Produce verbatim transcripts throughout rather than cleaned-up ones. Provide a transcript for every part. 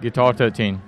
Guitar thirteen.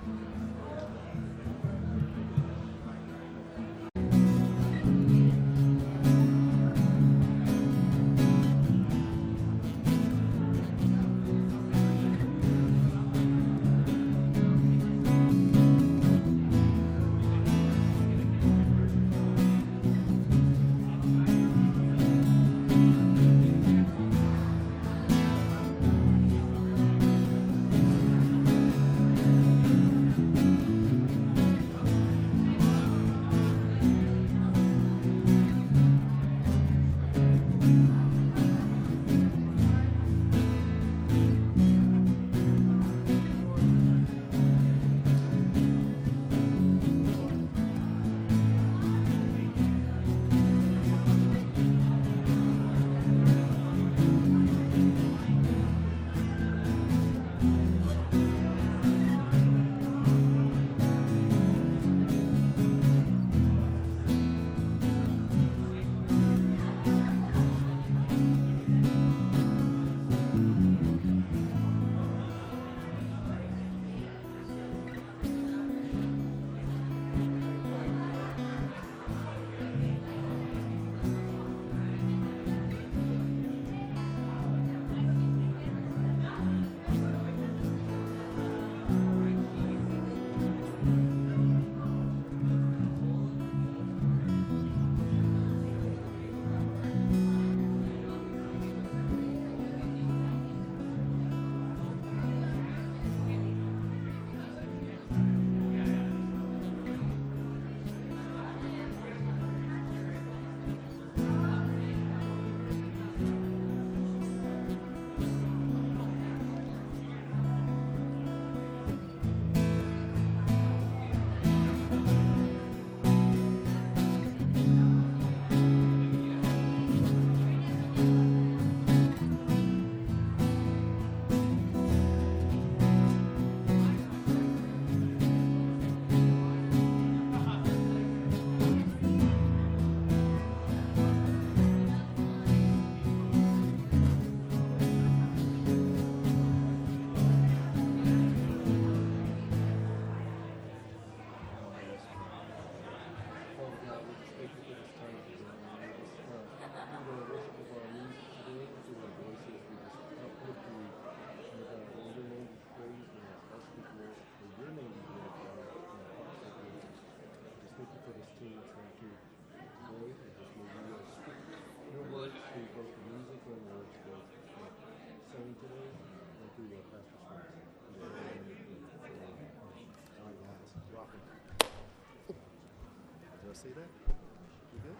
See that? You good?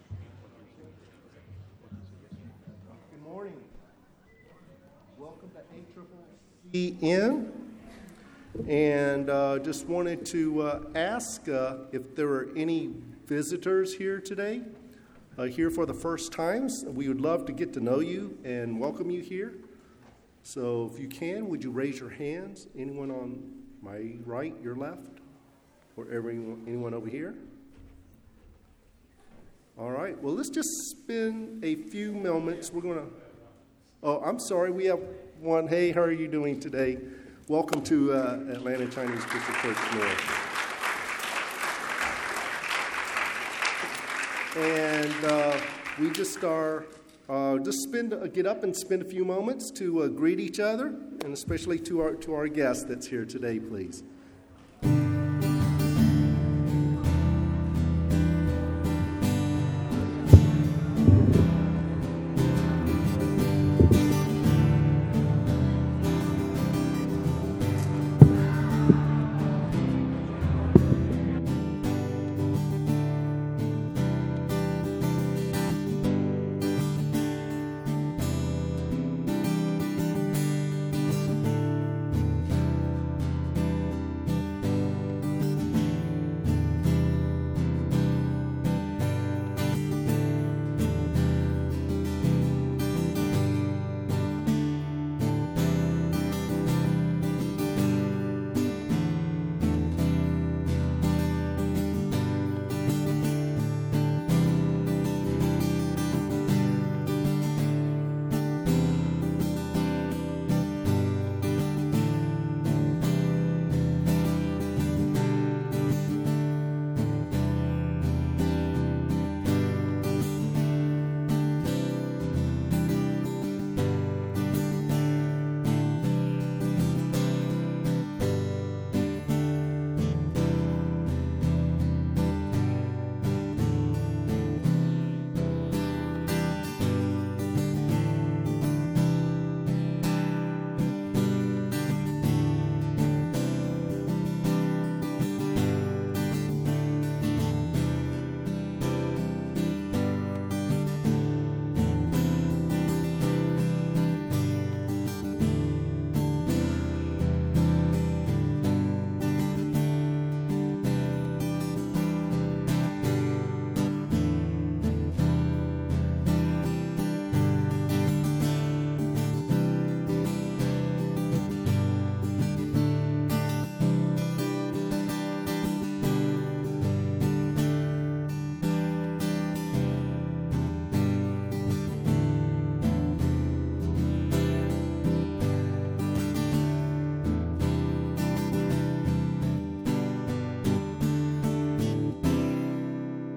Good morning. Welcome to A Triple C N. And uh, just wanted to uh, ask uh, if there are any visitors here today, uh, here for the first times. We would love to get to know you and welcome you here. So if you can, would you raise your hands? Anyone on my right, your left, or everyone, anyone over here? All right, well, let's just spend a few moments. We're going to, oh, I'm sorry, we have one. Hey, how are you doing today? Welcome to uh, Atlanta Chinese Christian Church North. And uh, we just are, uh, just spend, uh, get up and spend a few moments to uh, greet each other, and especially to our, to our guest that's here today, please.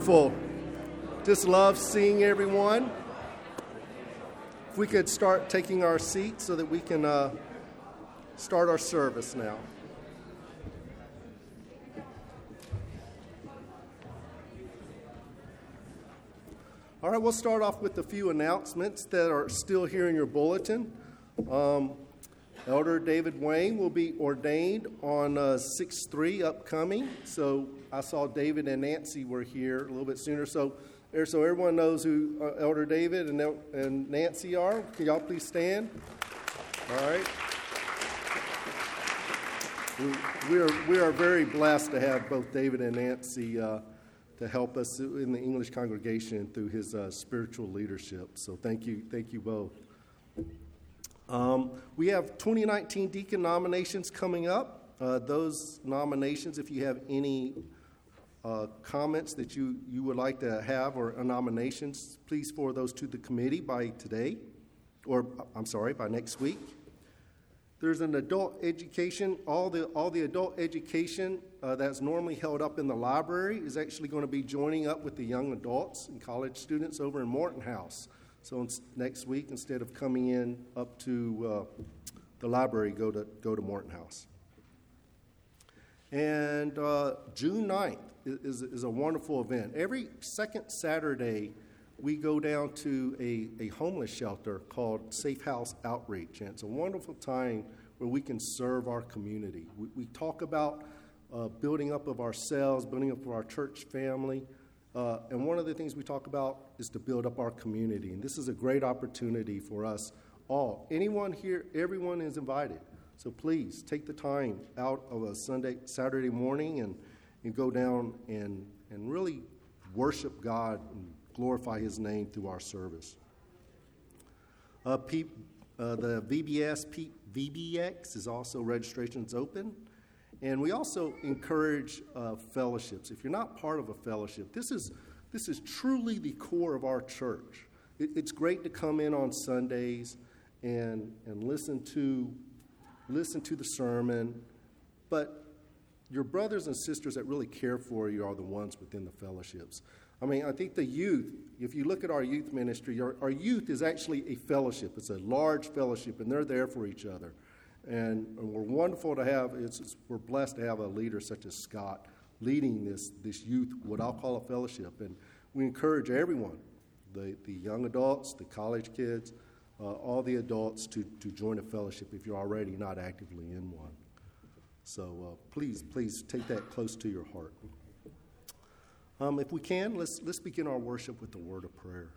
wonderful. Just love seeing everyone. If we could start taking our seats so that we can uh, start our service now. All right, we'll start off with a few announcements that are still here in your bulletin. Um, Elder David Wayne will be ordained on uh, six three upcoming. So I saw David and Nancy were here a little bit sooner. So, so everyone knows who uh, Elder David and, and Nancy are. Can y'all please stand? All right. We, we, are, we are very blessed to have both David and Nancy uh, to help us in the English congregation through his uh, spiritual leadership. So thank you, thank you both. Um, we have twenty nineteen deacon nominations coming up. Uh, those nominations, if you have any uh, comments that you, you would like to have or uh, nominations, please forward those to the committee by today, or I'm sorry, by next week. There's an adult education, all the all the adult education uh, that's normally held up in the library is actually going to be joining up with the young adults and college students over in Morton House. So next week, instead of coming in up to uh, the library, go to go to Morton House. And uh, June ninth is, is a wonderful event. Every second Saturday, we go down to a, a homeless shelter called Safe House Outreach. And it's a wonderful time where we can serve our community. We, we talk about uh, building up of ourselves, building up of our church family. Uh, and one of the things we talk about is to build up our community. And this is a great opportunity for us all. Anyone here, everyone is invited. So please take the time out of a Sunday, Saturday morning and, and go down and, and really worship God and glorify his name through our service. Uh, P, uh, the V B S P, V B X is also registrations open. And we also encourage uh, fellowships. If you're not part of a fellowship, this is this is truly the core of our church. It, it's great to come in on Sundays and and listen to listen to the sermon, but your brothers and sisters that really care for you are the ones within the fellowships. I mean, I think the youth, if you look at our youth ministry, our, our youth is actually a fellowship. It's a large fellowship, and they're there for each other. And, and we're wonderful to have, it's, it's, we're blessed to have a leader such as Scott leading this, this youth, what I'll call a fellowship. And we encourage everyone, the, the young adults, the college kids, uh, all the adults to, to join a fellowship if you're already not actively in one. So uh, please, please take that close to your heart. Um, if we can, let's, let's begin our worship with the word of prayer.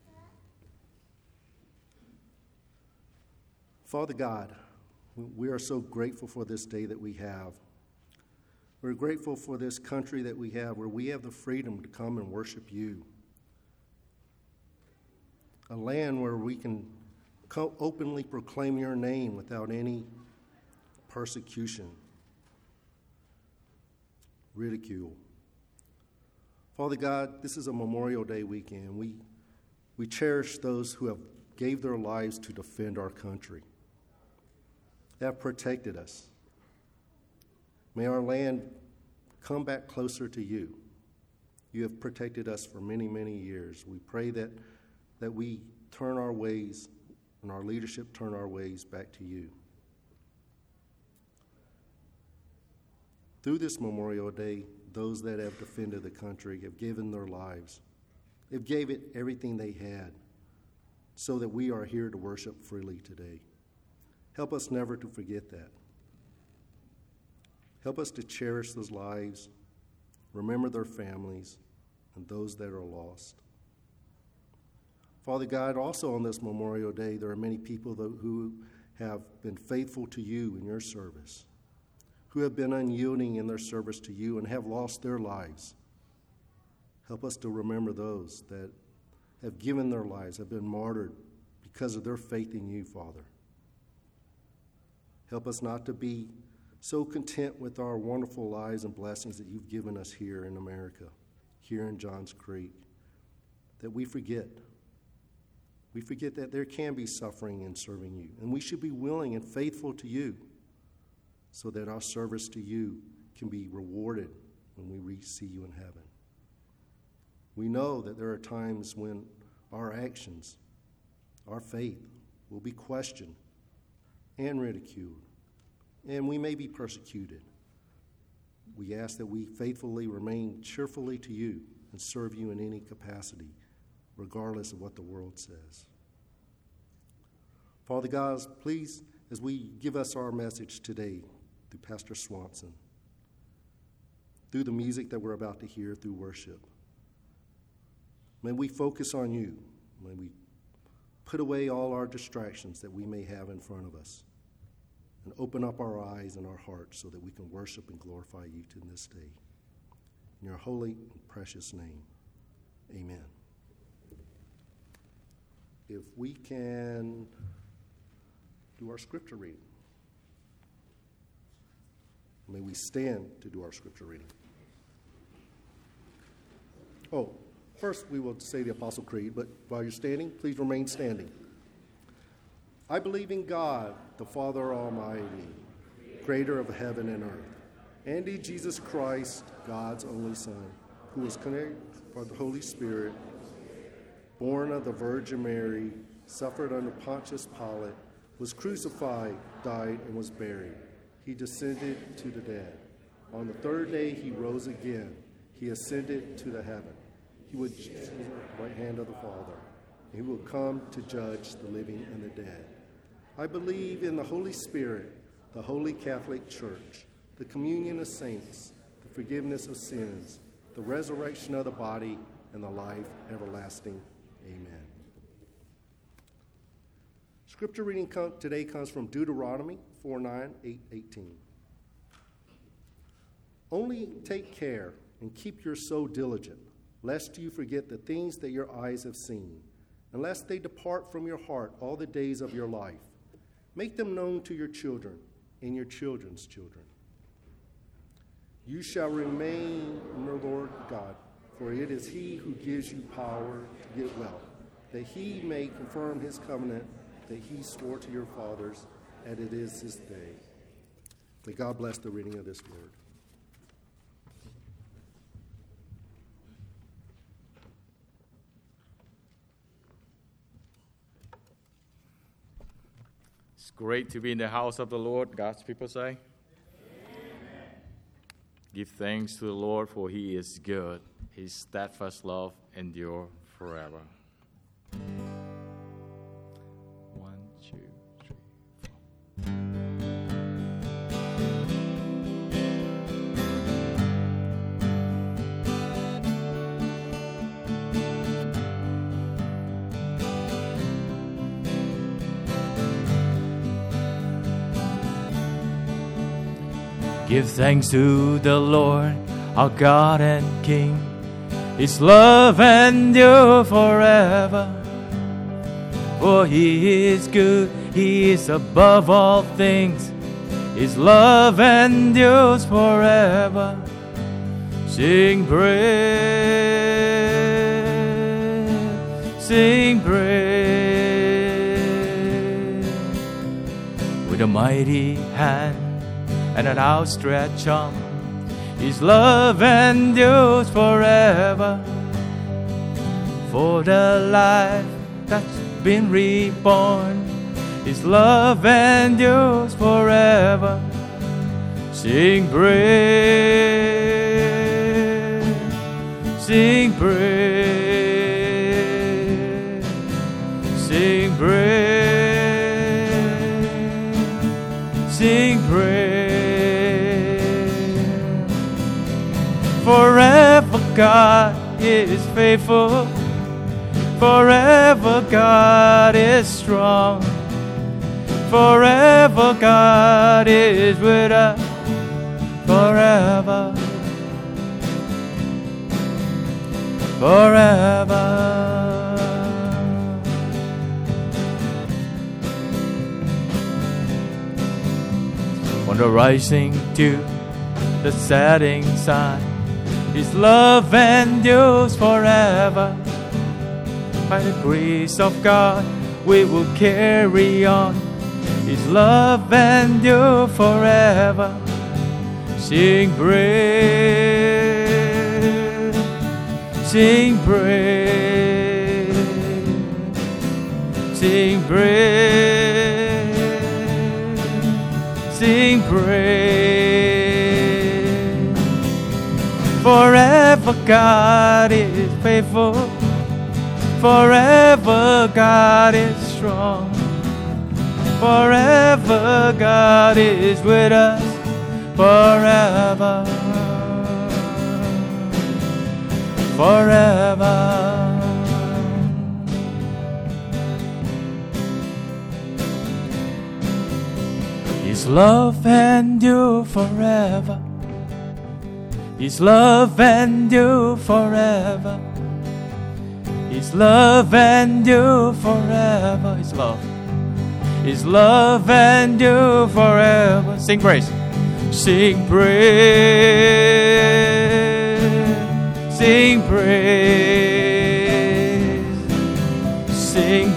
Father God, we are so grateful for this day that we have. We're grateful for this country that we have, where we have the freedom to come and worship you. A land where we can co- openly proclaim your name without any persecution, ridicule. Father God, this is a Memorial Day weekend. We, we cherish those who have gave their lives to defend our country, have protected us. May our land come back closer to you. You have protected us for many, many years. We pray that, that we turn our ways and our leadership turn our ways back to you. Through this Memorial Day, those that have defended the country have given their lives. They've gave it everything they had so that we are here to worship freely today. Help us never to forget that. Help us to cherish those lives, remember their families, and those that are lost. Father God, also on this Memorial Day, there are many people who have been faithful to you in your service, who have been unyielding in their service to you and have lost their lives. Help us to remember those that have given their lives, have been martyred because of their faith in you, Father. Help us not to be so content with our wonderful lives and blessings that you've given us here in America, here in Johns Creek, that we forget. We forget that there can be suffering in serving you, and we should be willing and faithful to you so that our service to you can be rewarded when we see you in heaven. We know that there are times when our actions, our faith, will be questioned and ridiculed, and we may be persecuted. We ask that we faithfully remain cheerfully to you and serve you in any capacity, regardless of what the world says. Father God, please, as we give us our message today through Pastor Swanson, through the music that we're about to hear, through worship, may we focus on you. May we put away all our distractions that we may have in front of us and open up our eyes and our hearts so that we can worship and glorify you to this day. In your holy and precious name, amen. If we can do our scripture reading. May we stand to do our scripture reading. Oh, first we will say the Apostle Creed, but while you're standing, please remain standing. I believe in God, the Father Almighty, creator of heaven and earth, and in Jesus Christ, God's only Son, who was conceived by the Holy Spirit, born of the Virgin Mary, suffered under Pontius Pilate, was crucified, died, and was buried. He descended to the dead. On the third day he rose again. He ascended to the heaven. He would sit at the right hand of the Father. He will come to judge the living and the dead. I believe in the Holy Spirit, the Holy Catholic Church, the communion of saints, the forgiveness of sins, the resurrection of the body, and the life everlasting. Amen. Scripture reading today comes from Deuteronomy four nine, eight eighteen. Only take care and keep your soul diligent, lest you forget the things that your eyes have seen, and lest they depart from your heart all the days of your life. Make them known to your children and your children's children. You shall remain in the Lord God, for it is he who gives you power to get wealth, that he may confirm his covenant that he swore to your fathers, and it is this day. May God bless the reading of this word. It's great to be in the house of the Lord, God's people say. Amen. Give thanks to the Lord, for he is good. His steadfast love endures forever. One, two, three, four. Give thanks to the Lord, our God and King. His love endures forever. For he is good, he is above all things. His love endures forever. Sing praise, sing praise. With a mighty hand and an outstretched arm, his love endures forever. For the life that's been reborn, his love endures forever. Sing praise, sing praise, sing praise, sing praise. Forever God is faithful. Forever God is strong. Forever God is with us. Forever. Forever. From the rising to the setting sun, his love endures forever. By the grace of God, we will carry on. His love endures forever. Sing praise, Sing praise, sing praise, sing praise. Forever God is faithful, forever God is strong, forever God is with us, forever, forever. His love endure forever. His love endure forever. His love endure forever. His love. His love endure forever. Sing praise. Sing praise. Sing praise. Sing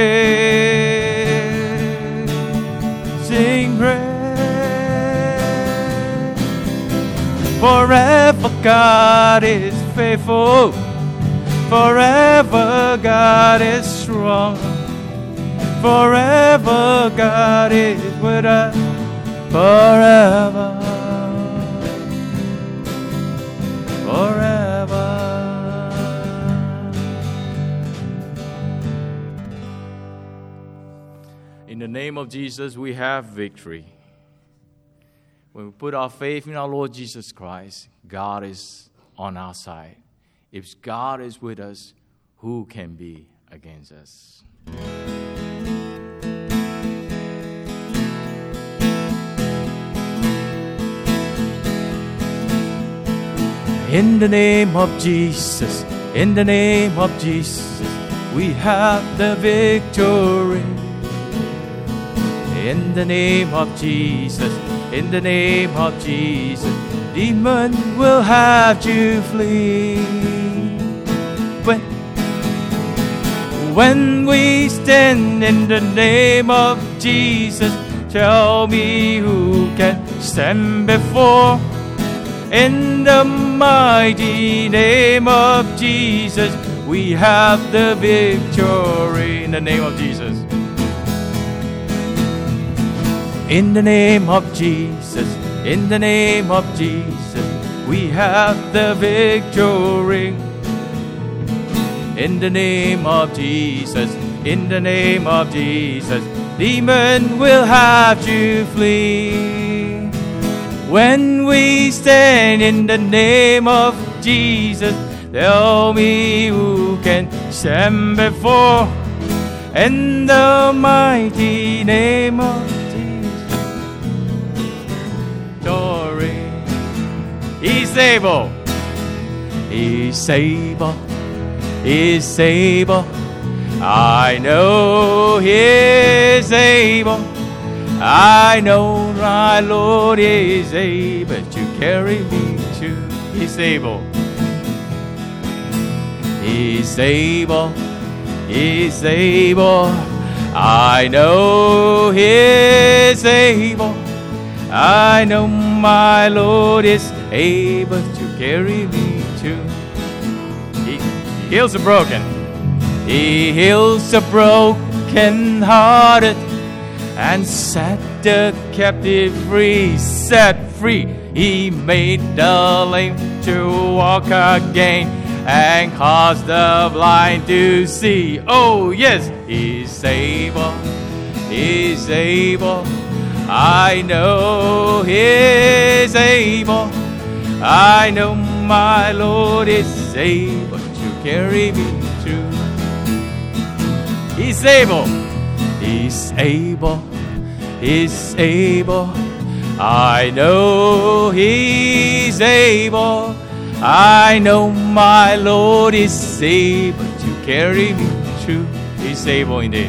praise. Sing praise. Forever God is faithful. Forever God is strong. Forever God is with us. Forever. Forever. In the name of Jesus, we have victory. When we put our faith in our Lord Jesus Christ, God is on our side. If God is with us, who can be against us? In the name of Jesus, in the name of Jesus, we have the victory. In the name of Jesus, in the name of Jesus, demon will have you flee. When, when we stand in the name of Jesus, tell me who can stand before. In the mighty name of Jesus, we have the victory. In the name of Jesus. In the name of Jesus, in the name of Jesus, we have the victory. In the name of Jesus, in the name of Jesus, demon will have you flee. When we stand in the name of Jesus, tell me who can stand before. In the mighty name of Jesus. Glory. He's able. He's able. He's able. I know He's able. I know my Lord is able to carry me to. He's able. He's able. He's able. I know He's able. I know my Lord is able to carry me to. He heals the broken. He heals the broken hearted and set the captive free. Set free. He made the lame to walk again and caused the blind to see. Oh yes, He's able. He's able. I know He's able. I know my Lord is able to carry me through. He's able. He's able. He's able. I know He's able. I know my Lord is able to carry me through. He's able indeed.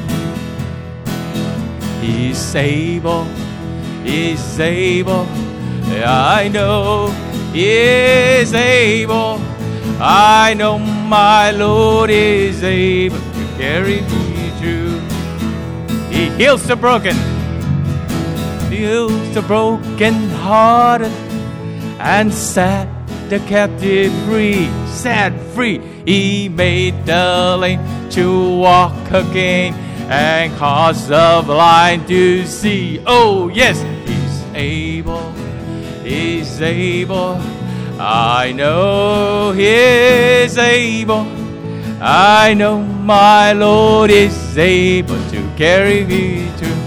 He's able. He's able. I know He is able. I know my Lord is able to carry me through. He heals the broken. He heals the broken hearted and set the captive free, set free. He made the lame to walk again and caused the blind to see. Oh yes, He's able, He's able. I know He is able. I know my Lord is able to carry me through.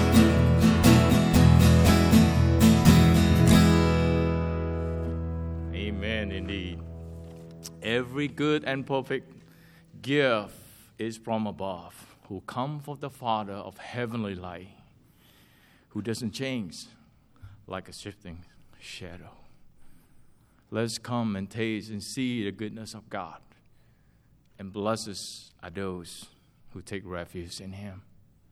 Amen indeed. Every good and perfect gift is from above, who come from the Father of heavenly light, who doesn't change like a shifting shadow. Let's come and taste and see the goodness of God. And blessed are those who take refuge in Him.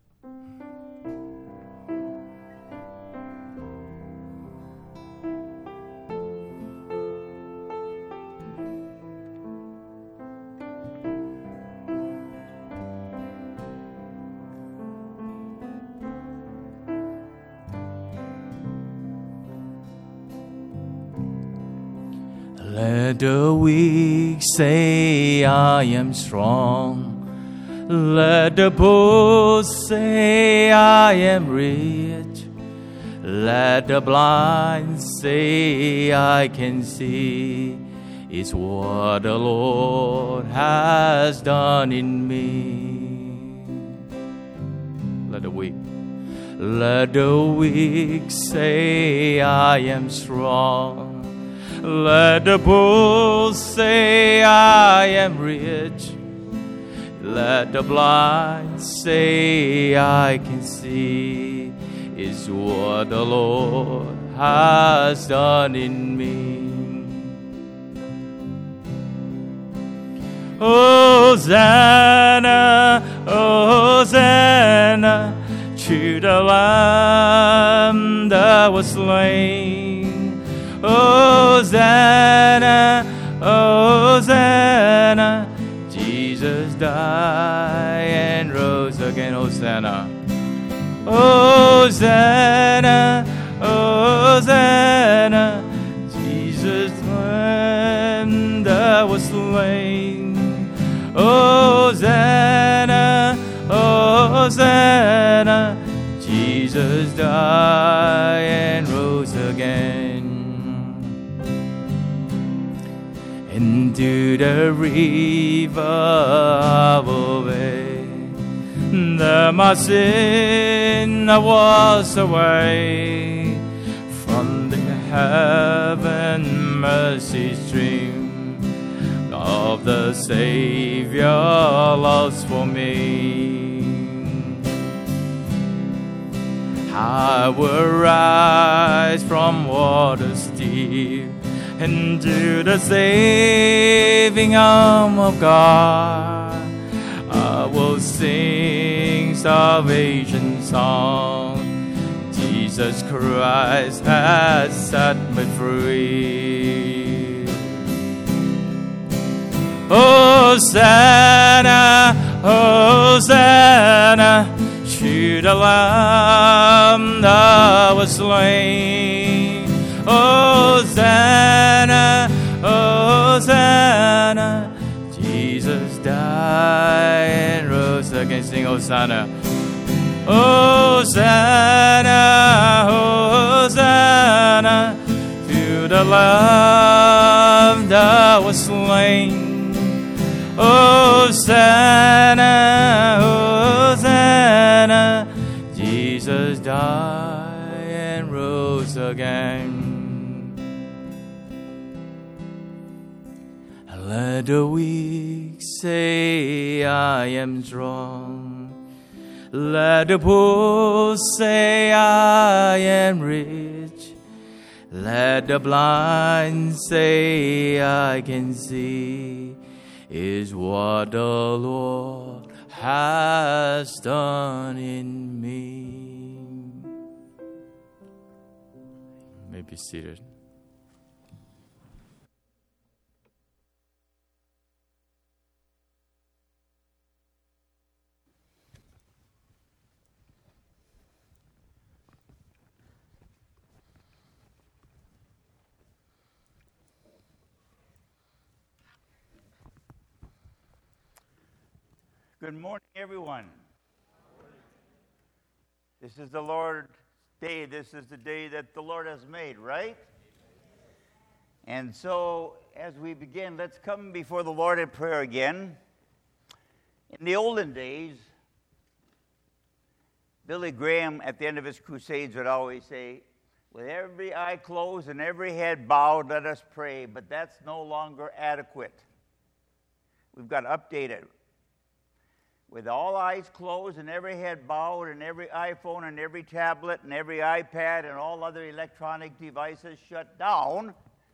Let the weak say, I am strong. Let the poor say, I am rich. Let the blind say, I can see. It's what the Lord has done in me. Let the weak, let the weak say, I am strong. Let the poor say, I am rich. Let the blind say, I can see. Is what the Lord has done in me. Hosanna, Hosanna, to the Lamb that was slain. Hosanna, Hosanna, Jesus died and rose again. Hosanna, Hosanna, Hosanna, Jesus Lamb that was slain. Hosanna, Hosanna, Jesus died and rose again. Into the river I will obey, that my sin was away. From the heaven mercy stream of the Savior loves for me. I will rise from waters deep into the saving arm of God. I will sing salvation song. Jesus Christ has set me free. Hosanna, Hosanna, to the Lamb that was slain. Hosanna, Hosanna, Jesus died and rose again. Sing Hosanna. Hosanna, Hosanna, to the Lamb that was slain. Hosanna, Hosanna, Jesus died and rose again. Let the weak say, I am strong. Let the poor say, I am rich. Let the blind say, I can see. Is what the Lord has done in me. You may be seated. Good morning, everyone. This is the Lord's day. This is the day that the Lord has made, right? And so, as we begin, let's come before the Lord in prayer again. In the olden days, Billy Graham, at the end of his crusades, would always say, with every eye closed and every head bowed, let us pray, but that's no longer adequate. We've got to update it. With all eyes closed and every head bowed and every iPhone and every tablet and every iPad and all other electronic devices shut down.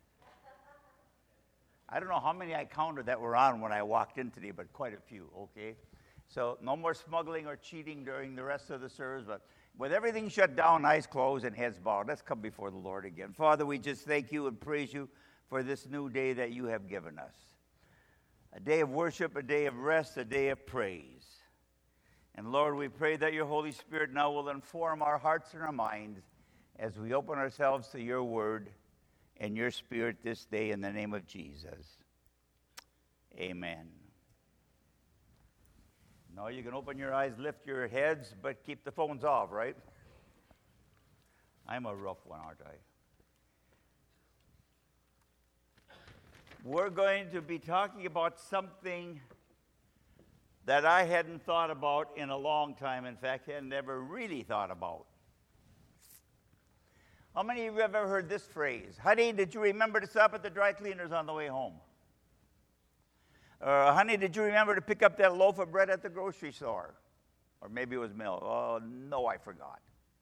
I don't know how many I counted that were on when I walked in today, but quite a few, okay? So no more smuggling or cheating during the rest of the service, but with everything shut down, eyes closed and heads bowed, let's come before the Lord again. Father, we just thank you and praise you for this new day that you have given us. A day of worship, a day of rest, a day of praise. And Lord, we pray that your Holy Spirit now will inform our hearts and our minds as we open ourselves to your word and your spirit this day in the name of Jesus. Amen. Now you can open your eyes, lift your heads, but keep the phones off, right? I'm a rough one, aren't I? We're going to be talking about something that I hadn't thought about in a long time. In fact, had never really thought about. How many of you have ever heard this phrase? Honey, did you remember to stop at the dry cleaners on the way home? Uh, honey, did you remember to pick up that loaf of bread at the grocery store? Or maybe it was milk. Oh, no, I forgot.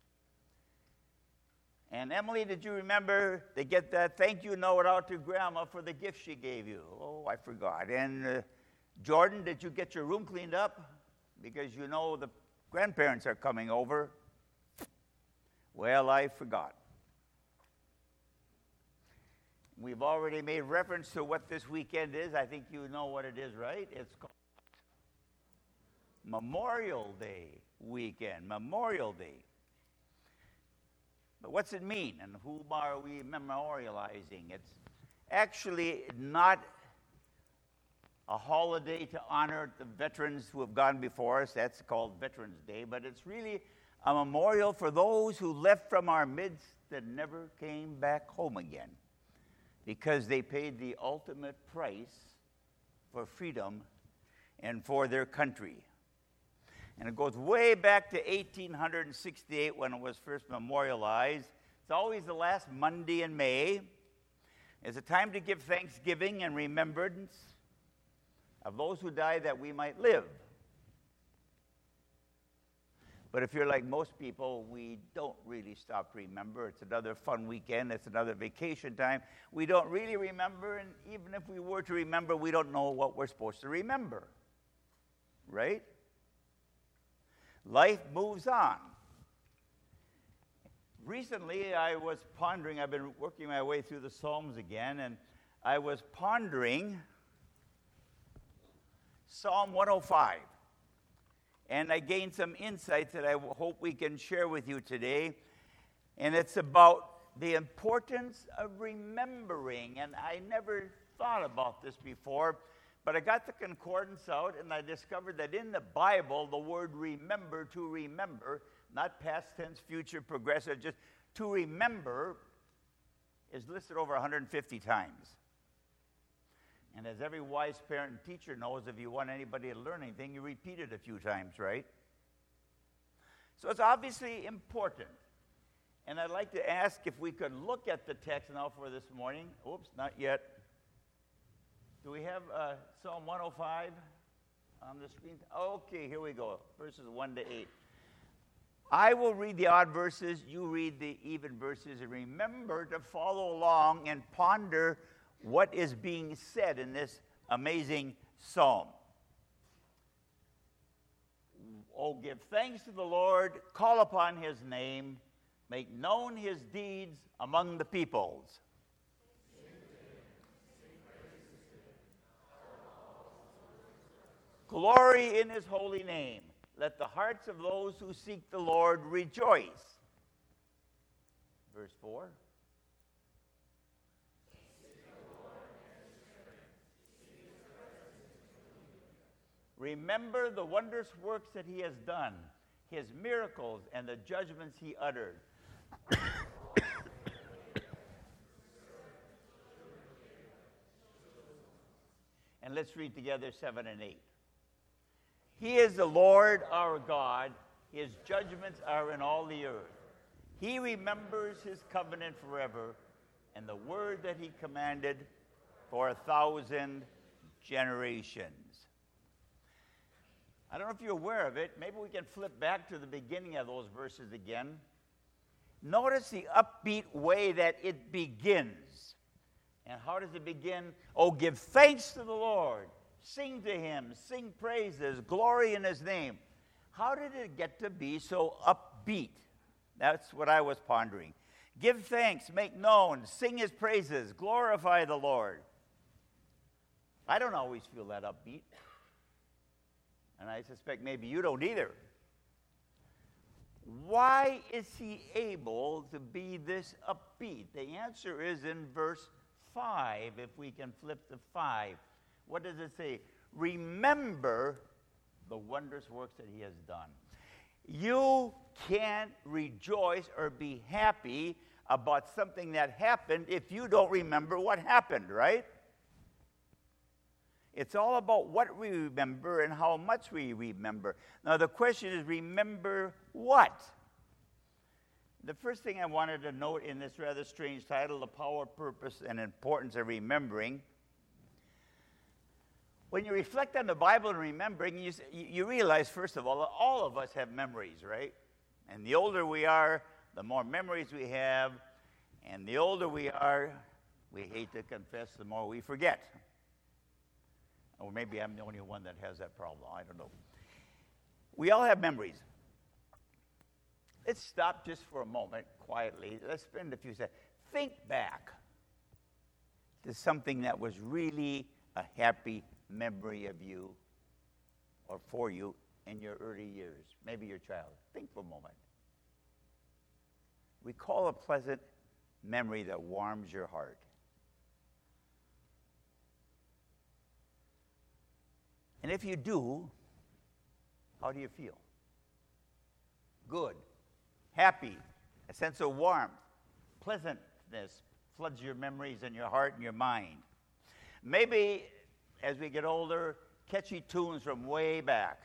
And Emily, did you remember to get that thank you note out to Grandma for the gift she gave you? Oh, I forgot. And uh, Jordan, did you get your room cleaned up? Because you know the grandparents are coming over. Well, I forgot. We've already made reference to what this weekend is. I think you know what it is, right? It's called Memorial Day weekend. Memorial Day. But what's it mean? And whom are we memorializing? It's actually not a holiday to honor the veterans who have gone before us. That's called Veterans Day. But it's really a memorial for those who left from our midst that never came back home again because they paid the ultimate price for freedom and for their country. And it goes way back to eighteen sixty-eight when it was first memorialized. It's always the last Monday in May. It's a time to give thanksgiving and remembrance of those who died that we might live. But if you're like most people, we don't really stop to remember. It's another fun weekend. It's another vacation time. We don't really remember, and even if we were to remember, we don't know what we're supposed to remember. Right? Life moves on. Recently, I was pondering, I've been working my way through the Psalms again, and I was pondering Psalm one oh five. And I gained some insights that I hope we can share with you today. And it's about the importance of remembering. And I never thought about this before, but I got the concordance out and I discovered that in the Bible, the word remember, to remember, not past tense, future, progressive, just to remember is listed over one hundred fifty times. And as every wise parent and teacher knows, if you want anybody to learn anything, you repeat it a few times, right? So it's obviously important. And I'd like to ask if we could look at the text now for this morning. Oops, not yet. Do we have uh, Psalm one oh five on the screen? Okay, here we go, verses one to eight. I will read the odd verses, you read the even verses, and remember to follow along and ponder what is being said in this amazing psalm. Oh, give thanks to the Lord, call upon his name, make known his deeds among the peoples. Glory in his holy name. Let the hearts of those who seek the Lord rejoice. Verse four. Remember the wondrous works that he has done, his miracles and the judgments he uttered. And let's read together seven and eight. He is the Lord our God. His judgments are in all the earth. He remembers his covenant forever and the word that he commanded for a thousand generations. I don't know if you're aware of it. Maybe we can flip back to the beginning of those verses again. Notice the upbeat way that it begins. And how does it begin? Oh, give thanks to the Lord. Sing to him. Sing praises. Glory in his name. How did it get to be so upbeat? That's what I was pondering. Give thanks, make known, sing his praises, glorify the Lord. I don't always feel that upbeat. And I suspect maybe you don't either. Why is he able to be this upbeat? The answer is in verse five, if we can flip to five. What does it say? Remember the wondrous works that he has done. You can't rejoice or be happy about something that happened if you don't remember what happened, right? It's all about what we remember and how much we remember. Now, the question is, remember what? The first thing I wanted to note in this rather strange title, The Power, Purpose, and Importance of Remembering. When you reflect on the Bible and remembering, you, you realize, first of all, that all of us have memories, right? And the older we are, the more memories we have. And the older we are, we hate to confess, the more we forget. Or maybe I'm the only one that has that problem. I don't know. We all have memories. Let's stop just for a moment, quietly. Let's spend a few seconds. Think back to something that was really a happy memory of you or for you in your early years, maybe your child. Think for a moment. Recall a pleasant memory that warms your heart. And if you do, how do you feel? Good, happy, a sense of warmth, pleasantness floods your memories and your heart and your mind. Maybe as we get older, catchy tunes from way back.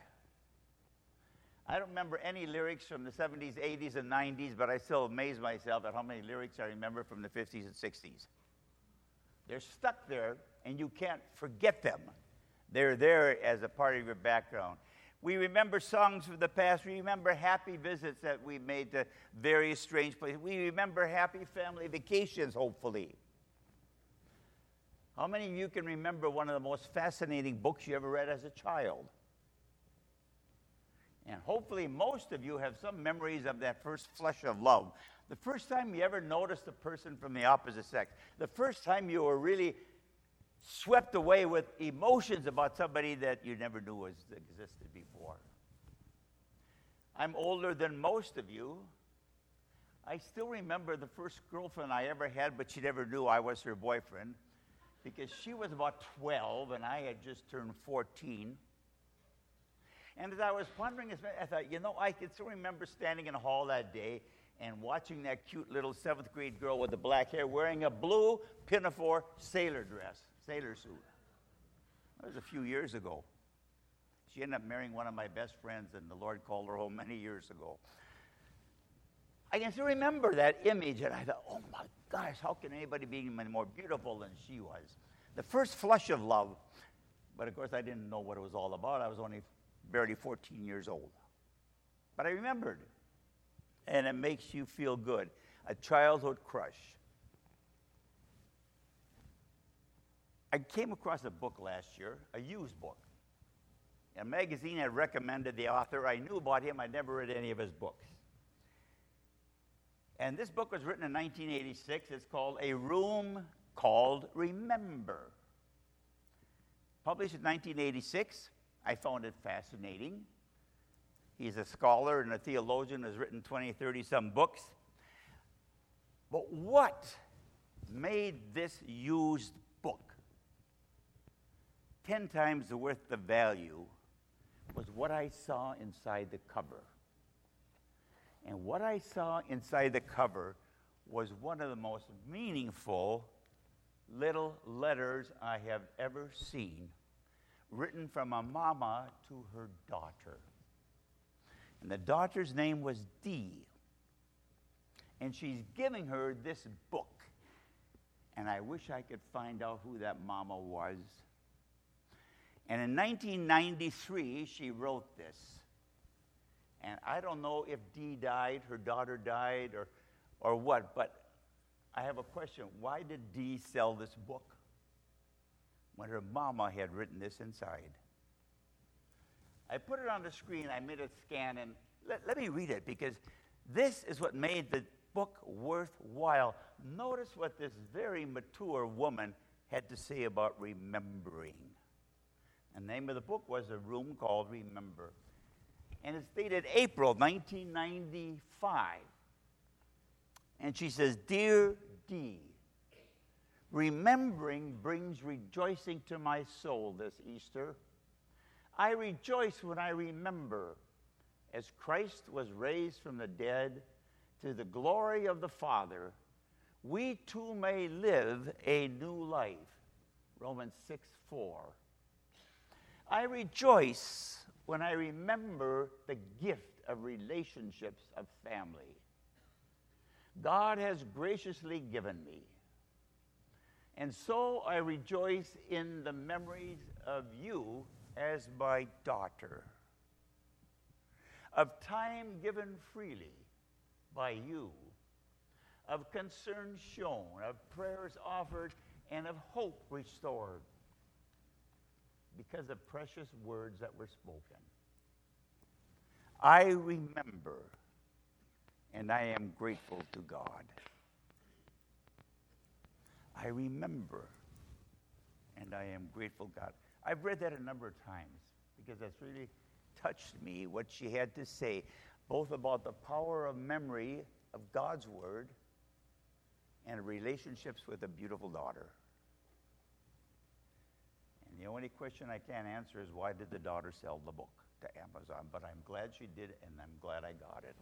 I don't remember any lyrics from the seventies, eighties, and nineties, but I still amaze myself at how many lyrics I remember from the fifties and sixties. They're stuck there, and you can't forget them. They're there as a part of your background. We remember songs from the past. We remember happy visits that we made to various strange places. We remember happy family vacations, hopefully. How many of you can remember one of the most fascinating books you ever read as a child? And hopefully most of you have some memories of that first flush of love. The first time you ever noticed a person from the opposite sex. The first time you were really swept away with emotions about somebody that you never knew was existed before. I'm older than most of you. I still remember the first girlfriend I ever had, but she never knew I was her boyfriend, because she was about twelve and I had just turned fourteen. And as I was pondering this, I thought, you know, I can still remember standing in the hall that day and watching that cute little seventh grade girl with the black hair wearing a blue pinafore sailor dress, sailor suit. That was a few years ago. She ended up marrying one of my best friends, and the Lord called her home many years ago. I can still remember that image, and I thought, oh my gosh, how can anybody be any more beautiful than she was? The first flush of love. But of course, I didn't know what it was all about. I was only barely fourteen years old. But I remembered. And it makes you feel good. A childhood crush. I came across a book last year, a used book. A magazine had recommended the author. I knew about him. I never read any of his books. And this book was written in nineteen eighty-six. It's called A Room Called Remember. Published in nineteen eighty-six. I found it fascinating. He's a scholar and a theologian, has written twenty, thirty some books. But what made this used book ten times the worth of value was what I saw inside the cover. And what I saw inside the cover was one of the most meaningful little letters I have ever seen, written from a mama to her daughter. And the daughter's name was Dee. And she's giving her this book. And I wish I could find out who that mama was. And in nineteen ninety-three, she wrote this. And I don't know if Dee died, her daughter died, or, or what, but I have a question. Why did Dee sell this book when her mama had written this inside? I put it on the screen, I made a scan, and let, let me read it, because this is what made the book worthwhile. Notice what this very mature woman had to say about remembering. The name of the book was A Room Called Remember. And it's dated April nineteen ninety-five. And she says, Dear Dee, remembering brings rejoicing to my soul this Easter. I rejoice when I remember, as Christ was raised from the dead to the glory of the Father, we too may live a new life. Romans six four. I rejoice when I remember the gift of relationships of family God has graciously given me. And so I rejoice in the memories of you as my daughter, of time given freely by you, of concern shown, of prayers offered, and of hope restored, because of precious words that were spoken. I remember, and I am grateful to God. I remember, and I am grateful God. I've read that a number of times because that's really touched me, what she had to say, both about the power of memory of God's word and relationships with a beautiful daughter. And the only question I can't answer is, why did the daughter sell the book to Amazon? But I'm glad she did, and I'm glad I got it.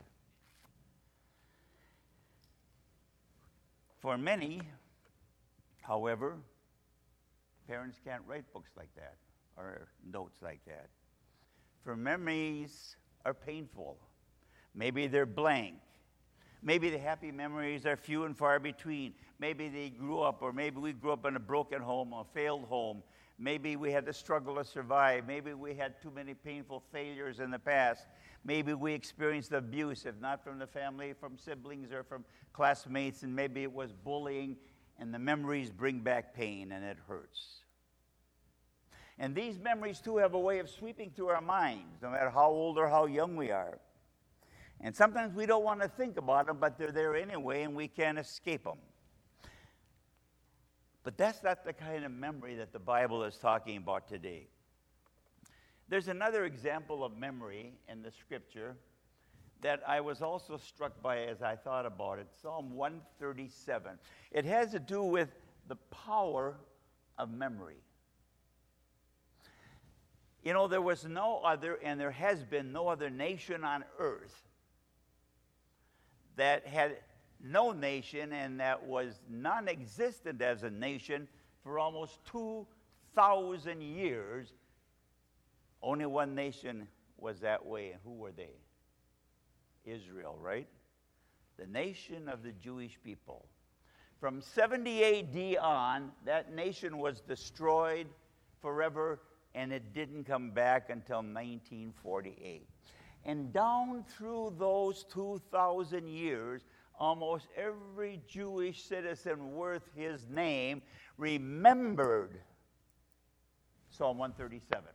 For many, however, parents can't write books like that or notes like that. For memories are painful. Maybe they're blank. Maybe the happy memories are few and far between. Maybe they grew up, or maybe we grew up in a broken home, a failed home. Maybe we had to struggle to survive. Maybe we had too many painful failures in the past. Maybe we experienced abuse, if not from the family, from siblings or from classmates, and maybe it was bullying, and the memories bring back pain, and it hurts. And these memories, too, have a way of sweeping through our minds, no matter how old or how young we are. And sometimes we don't want to think about them, but they're there anyway, and we can't escape them. But that's not the kind of memory that the Bible is talking about today. There's another example of memory in the Scripture that I was also struck by as I thought about it. Psalm one thirty-seven. It has to do with the power of memory. You know, there was no other, and there has been no other nation on earth that had no nation and that was non-existent as a nation for almost two thousand years. Only one nation was that way, and who were they? Israel, right? The nation of the Jewish people. From seventy A D on, that nation was destroyed forever, and it didn't come back until nineteen forty-eight. And down through those two thousand years, almost every Jewish citizen worth his name remembered Psalm one thirty-seven.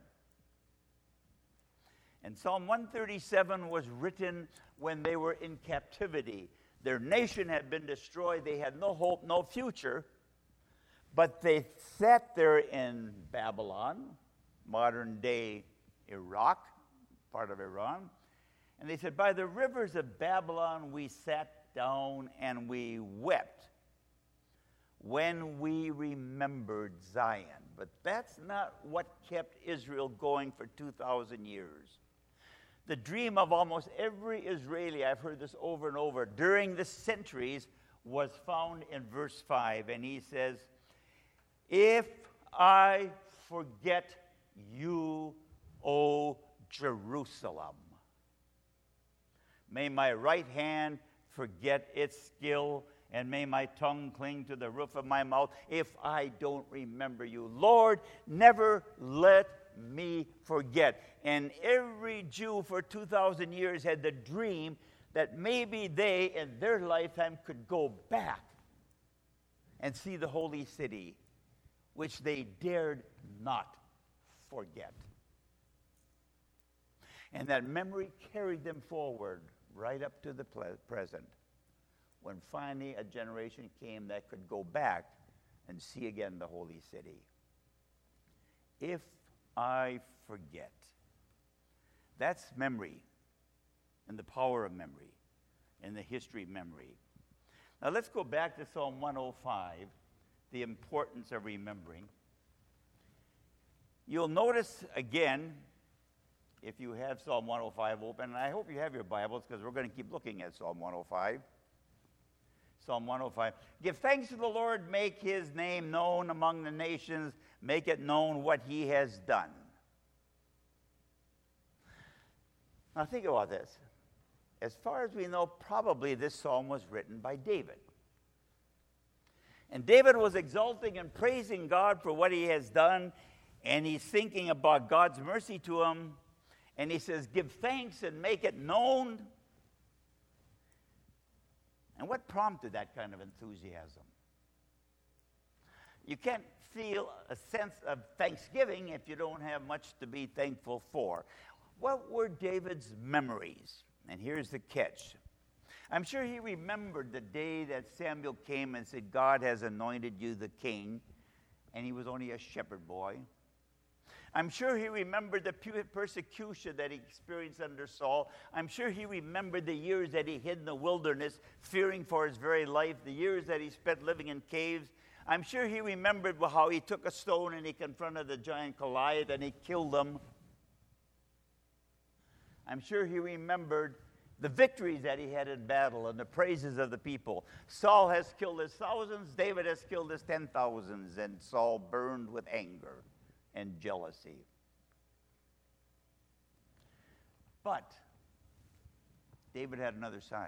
And Psalm one thirty-seven was written when they were in captivity. Their nation had been destroyed. They had no hope, no future. But they sat there in Babylon, modern-day Iraq, part of Iran. And they said, by the rivers of Babylon we sat down and we wept when we remembered Zion. But that's not what kept Israel going for two thousand years. The dream of almost every Israeli, I've heard this over and over, during the centuries was found in verse five. And he says, if I forget you, O Jerusalem, may my right hand forget its skill, and may my tongue cling to the roof of my mouth if I don't remember you. Lord, never let me forget. And every Jew for two thousand years had the dream that maybe they, in their lifetime, could go back and see the holy city, which they dared not forget. And that memory carried them forward right up to the ple- present, when finally a generation came that could go back and see again the holy city. If I forget. That's memory, and the power of memory, and the history of memory. Now let's go back to Psalm one oh five, the importance of remembering. You'll notice again, if you have Psalm one oh five open, and I hope you have your Bibles, because we're going to keep looking at Psalm one oh five. Psalm one oh five. Give thanks to the Lord, make his name known among the nations, make it known what he has done. Now think about this. As far as we know, probably this psalm was written by David. And David was exulting and praising God for what he has done, and he's thinking about God's mercy to him, and he says, give thanks and make it known. And what prompted that kind of enthusiasm? You can't feel a sense of thanksgiving if you don't have much to be thankful for. What were David's memories? And here's the catch. I'm sure he remembered the day that Samuel came and said, God has anointed you the king, and he was only a shepherd boy. I'm sure he remembered the persecution that he experienced under Saul. I'm sure he remembered the years that he hid in the wilderness, fearing for his very life, the years that he spent living in caves. I'm sure he remembered how he took a stone and he confronted the giant Goliath and he killed him. I'm sure he remembered the victories that he had in battle and the praises of the people. Saul has killed his thousands, David has killed his ten thousands, and Saul burned with anger and jealousy. But David had another side.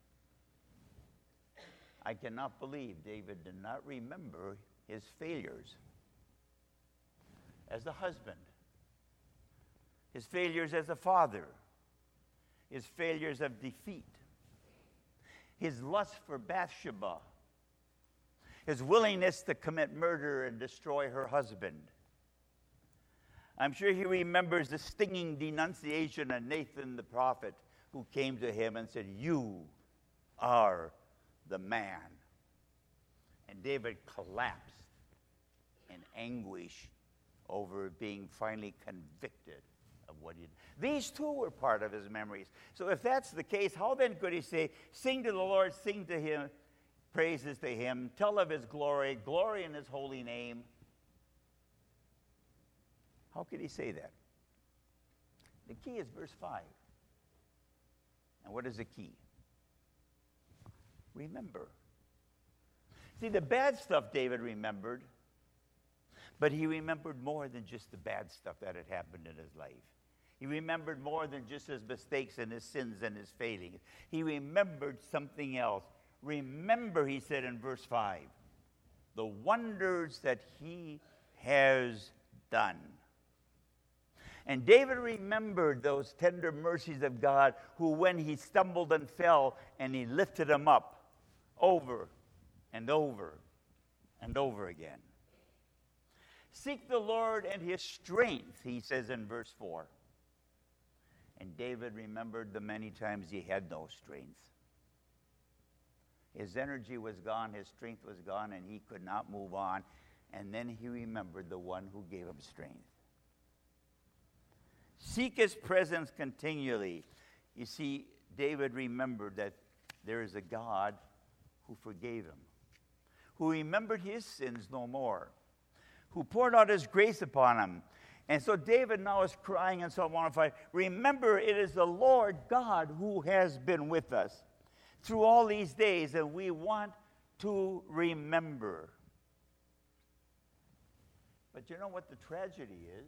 I cannot believe David did not remember his failures as a husband, his failures as a father, his failures of defeat, his lust for Bathsheba, his willingness to commit murder and destroy her husband. I'm sure he remembers the stinging denunciation of Nathan the prophet, who came to him and said, you are the man. And David collapsed in anguish over being finally convicted of what he did. These two were part of his memories. So if that's the case, how then could he say, sing to the Lord, sing to him, praises to him, tell of his glory, glory in his holy name? How could he say that? The key is verse five. And what is the key? Remember. See, the bad stuff David remembered, but he remembered more than just the bad stuff that had happened in his life. He remembered more than just his mistakes and his sins and his failings. He remembered something else. Remember, he said in verse five, the wonders that he has done. And David remembered those tender mercies of God, who when he stumbled and fell, and he lifted him up over and over and over again. Seek the Lord and his strength, he says in verse four. And David remembered the many times he had no strength. His energy was gone, his strength was gone, and he could not move on. And then he remembered the one who gave him strength. Seek his presence continually. You see, David remembered that there is a God who forgave him, who remembered his sins no more, who poured out his grace upon him. And so David now is crying in Psalm one oh five, remember, it is the Lord God who has been with us through all these days, and we want to remember. But you know what the tragedy is?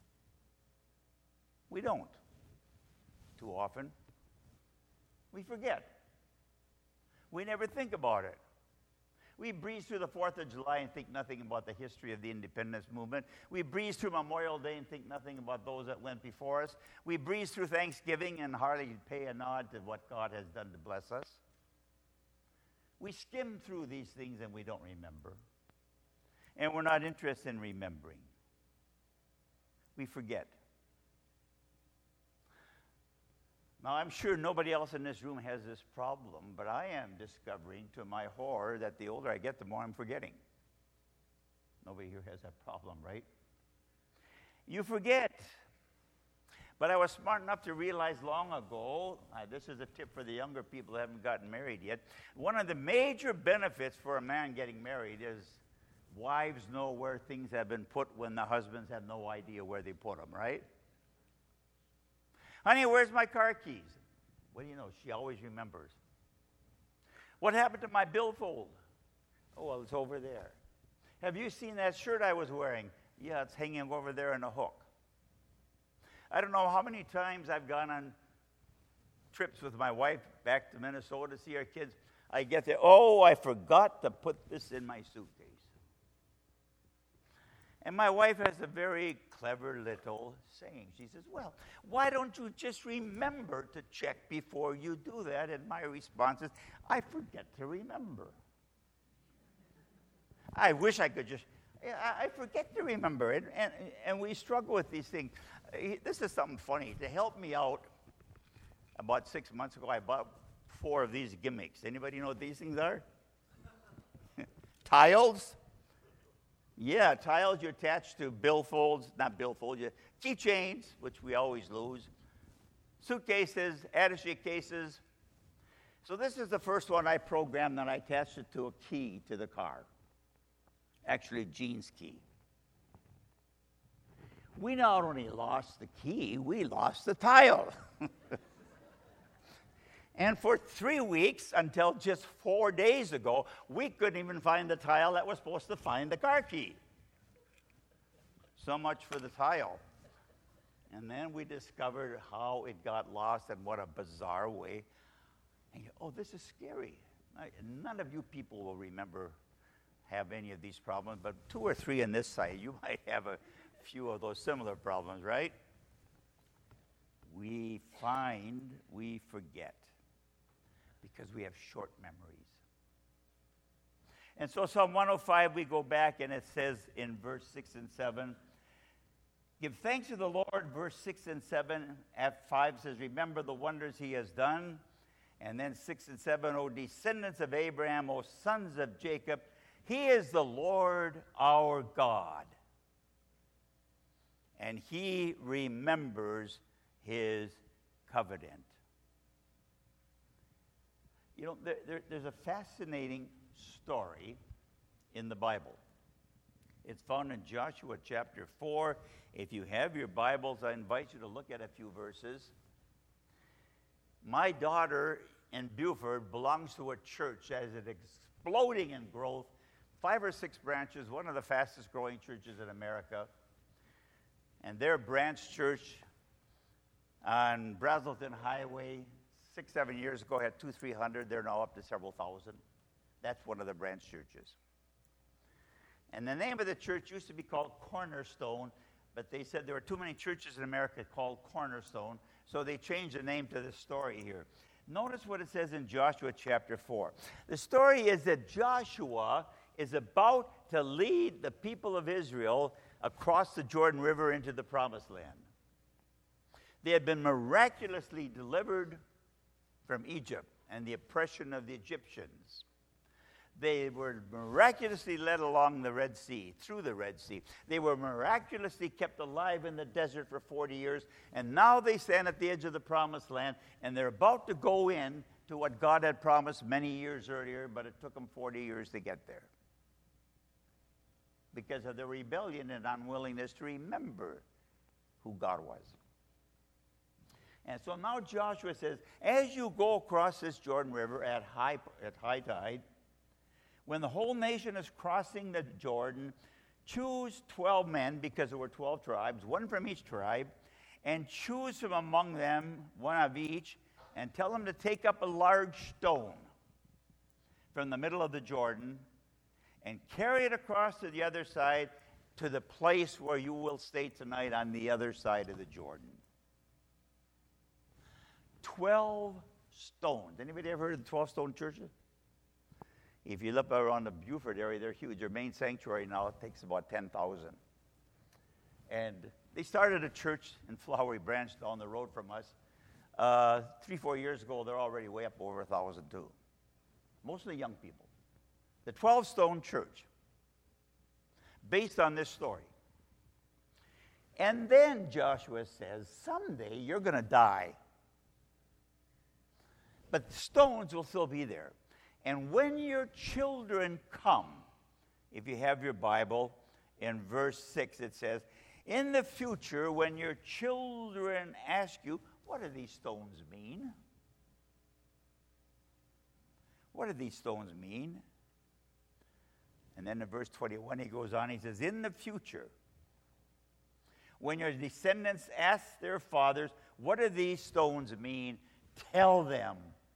We don't. Too often. We forget. We never think about it. We breeze through the fourth of July and think nothing about the history of the independence movement. We breeze through Memorial Day and think nothing about those that went before us. We breeze through Thanksgiving and hardly pay a nod to what God has done to bless us. We skim through these things and we don't remember. And we're not interested in remembering. We forget. Now, I'm sure nobody else in this room has this problem, but I am discovering to my horror that the older I get, the more I'm forgetting. Nobody here has that problem, right? You forget. But I was smart enough to realize long ago, uh, this is a tip for the younger people who haven't gotten married yet, one of the major benefits for a man getting married is wives know where things have been put when the husbands have no idea where they put them, right? Honey, where's my car keys? What do you know? She always remembers. What happened to my billfold? Oh, well, it's over there. Have you seen that shirt I was wearing? Yeah, it's hanging over there in a hook. I don't know how many times I've gone on trips with my wife back to Minnesota to see our kids. I get there, oh, I forgot to put this in my suitcase. And my wife has a very clever little saying. She says, well, why don't you just remember to check before you do that? And my response is, I forget to remember. I wish I could just, I forget to remember. And, and, and we struggle with these things. This is something funny. To help me out, about six months ago, I bought four of these gimmicks. Anybody know what these things are? Tiles. Yeah, tiles you attach to billfolds, not billfolds, you, keychains, which we always lose, suitcases, attaché cases. So this is the first one I programmed, and I attached it to a key to the car. Actually, Gene's key. We not only lost the key, we lost the tile. And for three weeks, until just four days ago, we couldn't even find the tile that was supposed to find the car key. So much for the tile. And then we discovered how it got lost and what a bizarre way. And you, oh, this is scary. None of you people will remember, have any of these problems, but two or three on this side, you might have a few of those similar problems, right? We find we forget. Because we have short memories. And so Psalm one oh five, we go back and it says in verse six and seven, give thanks to the Lord, verse six and seven. At five says, remember the wonders he has done. And then six and seven, O descendants of Abraham, O sons of Jacob, he is the Lord our God. And he remembers his covenant. You know, there, there, there's a fascinating story in the Bible. It's found in Joshua chapter four. If you have your Bibles, I invite you to look at a few verses. My daughter in Buford belongs to a church that is exploding in growth. Five or six branches, one of the fastest growing churches in America. And their branch church on Brazelton Highway, Six, seven years ago, had two, three hundred. They're now up to several thousand. That's one of the branch churches. And the name of the church used to be called Cornerstone, but they said there were too many churches in America called Cornerstone, so they changed the name to this story here. Notice what it says in Joshua chapter four. The story is that Joshua is about to lead the people of Israel across the Jordan River into the Promised Land. They had been miraculously delivered from Egypt and the oppression of the Egyptians. They were miraculously led along the Red Sea, through the Red Sea. They were miraculously kept alive in the desert for forty years, and now they stand at the edge of the Promised Land, and they're about to go in to what God had promised many years earlier, but it took them forty years to get there. because of their rebellion and unwillingness to remember who God was. And so now Joshua says, as you go across this Jordan River at high, at high tide, when the whole nation is crossing the Jordan, choose twelve men, because there were twelve tribes, one from each tribe, and choose from among them one of each, and tell them to take up a large stone from the middle of the Jordan and carry it across to the other side, to the place where you will stay tonight on the other side of the Jordan. Twelve stones. Anybody ever heard of the twelve-stone churches? If you look around the Beaufort area, they're huge. Their main sanctuary now, it takes about ten thousand. And they started a church in Flowery Branch down the road from us. Uh, three, four years ago, they're already way up over one thousand too. Mostly young people. The twelve-stone church, based on this story. And then Joshua says, someday you're going to die. But the stones will still be there. And when your children come, if you have your Bible, in verse six it says, in the future, when your children ask you, what do these stones mean? What do these stones mean? And then in verse twenty-one, he goes on, he says, in the future, when your descendants ask their fathers, what do these stones mean? Tell them.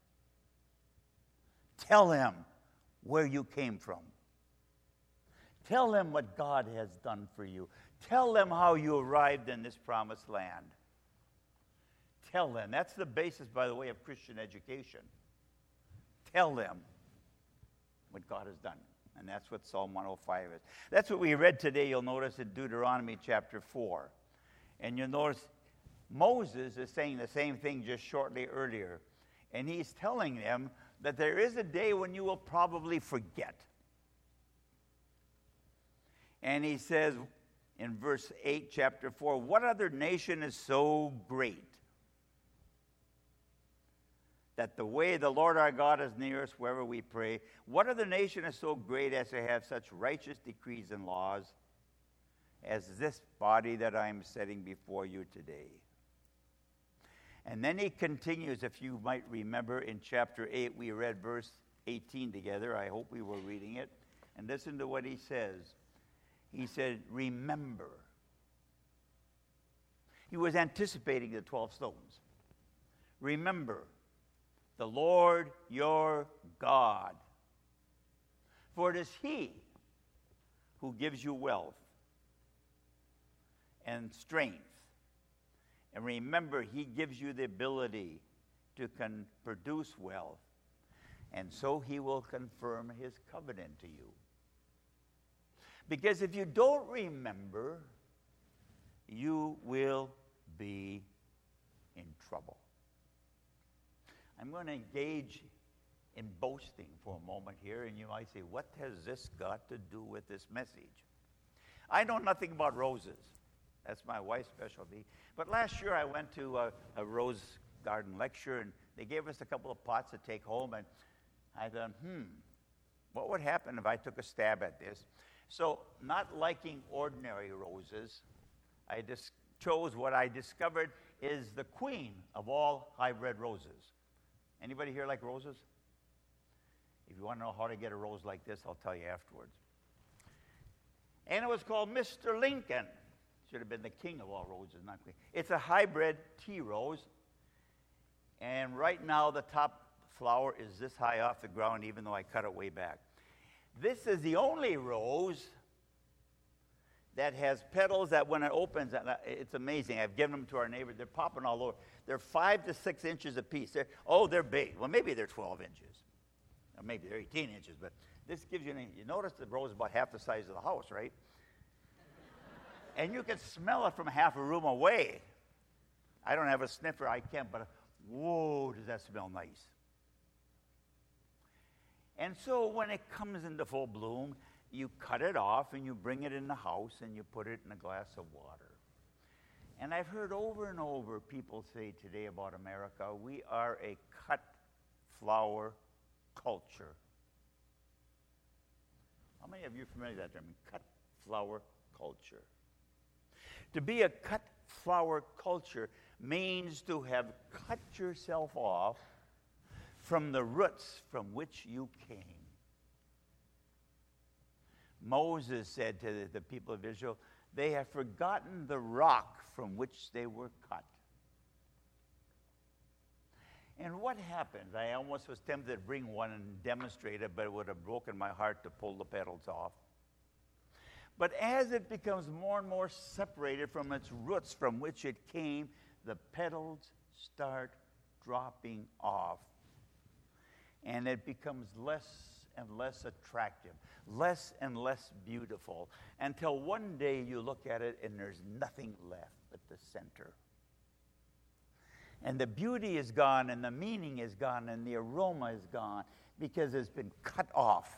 Tell them where you came from. Tell them what God has done for you. Tell them how you arrived in this promised land. Tell them. That's the basis, by the way, of Christian education. Tell them what God has done. And that's what Psalm one oh five is. That's what we read today, you'll notice, in Deuteronomy chapter four. And you'll notice Moses is saying the same thing just shortly earlier. And he's telling them that there is a day when you will probably forget. And he says in verse eight, chapter four, what other nation is so great that the way the Lord our God is near us wherever we pray? What other nation is so great as to have such righteous decrees and laws as this body that I am setting before you today? And then he continues, if you might remember, in chapter eight, we read verse eighteen together. I hope we were reading it. And listen to what he says. He said, remember. He was anticipating the twelve stones. Remember the Lord your God, for it is he who gives you wealth and strength. And remember, he gives you the ability to con- produce wealth. And so he will confirm his covenant to you. Because if you don't remember, you will be in trouble. I'm going to engage in boasting for a moment here, and you might say, what has this got to do with this message? I know nothing about roses. That's my wife's specialty. But last year I went to a, a rose garden lecture, and they gave us a couple of pots to take home, and I thought, hmm, what would happen if I took a stab at this? So, not liking ordinary roses, I just chose what I discovered is the queen of all hybrid roses. Anybody here like roses? If you want to know how to get a rose like this, I'll tell you afterwards. And it was called Mister Lincoln. Should have been the king of all roses, not queen. It's a hybrid tea rose. And right now, the top flower is this high off the ground, even though I cut it way back. This is the only rose that has petals that when it opens, it's amazing. I've given them to our neighbors. They're popping all over. They're five to six inches apiece. They're, oh, they're big. Well, maybe they're twelve inches. Or maybe they're eighteen inches. But this gives you an, you notice the rose is about half the size of the house, right? And you can smell it from half a room away. I don't have a sniffer. I can't. But whoa, does that smell nice. And so when it comes into full bloom, you cut it off and you bring it in the house and you put it in a glass of water. And I've heard over and over people say today about America, we are a cut flower culture. How many of you are familiar with that term? Cut flower culture. To be a cut flower culture means to have cut yourself off from the roots from which you came. Moses said to the, the people of Israel, they have forgotten the rock from which they were cut. And what happens? I almost was tempted to bring one and demonstrate it, but it would have broken my heart to pull the petals off. But as it becomes more and more separated from its roots from which it came, the petals start dropping off. And it becomes less and less attractive, less and less beautiful, until one day you look at it and there's nothing left but the center. And the beauty is gone, and the meaning is gone, and the aroma is gone, because it's been cut off.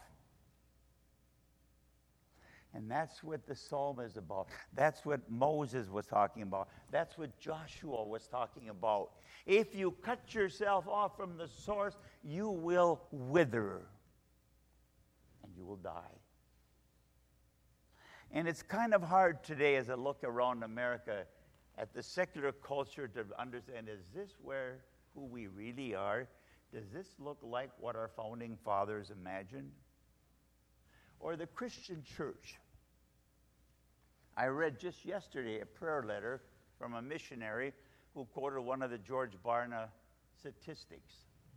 And that's what the psalm is about. That's what Moses was talking about. That's what Joshua was talking about. If you cut yourself off from the source, you will wither, and you will die. And it's kind of hard today as I look around America at the secular culture to understand, is this where who we really are? Does this look like what our founding fathers imagined? Or the Christian church? I read just yesterday a prayer letter from a missionary who quoted one of the George Barna statistics.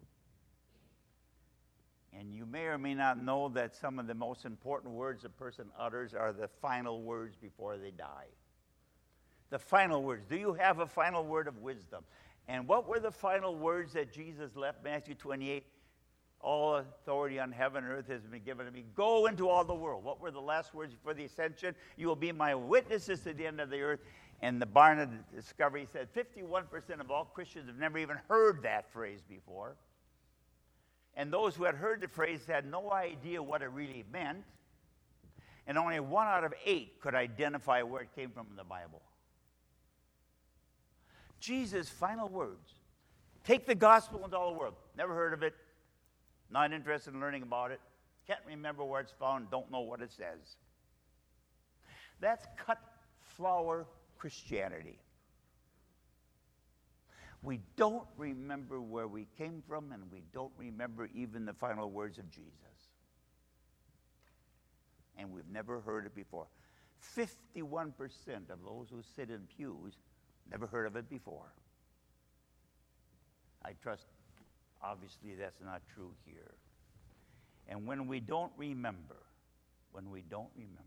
And you may or may not know that some of the most important words a person utters are the final words before they die. The final words. Do you have a final word of wisdom? And what were the final words that Jesus left? Matthew twenty-eight, all authority on heaven and earth has been given to me. Go into all the world. What were the last words before the ascension? You will be my witnesses to the end of the earth. And the Barna discovery said fifty-one percent of all Christians have never even heard that phrase before. And those who had heard the phrase had no idea what it really meant. And only one out of eight could identify where it came from in the Bible. Jesus' final words. Take the gospel into all the world. Never heard of it. Not interested in learning about it. Can't remember where it's found. Don't know what it says. That's cut flower Christianity. We don't remember where we came from, and we don't remember even the final words of Jesus. And we've never heard it before. fifty-one percent of those who sit in pews never heard of it before. I trust, obviously, that's not true here. And when we don't remember, when we don't remember,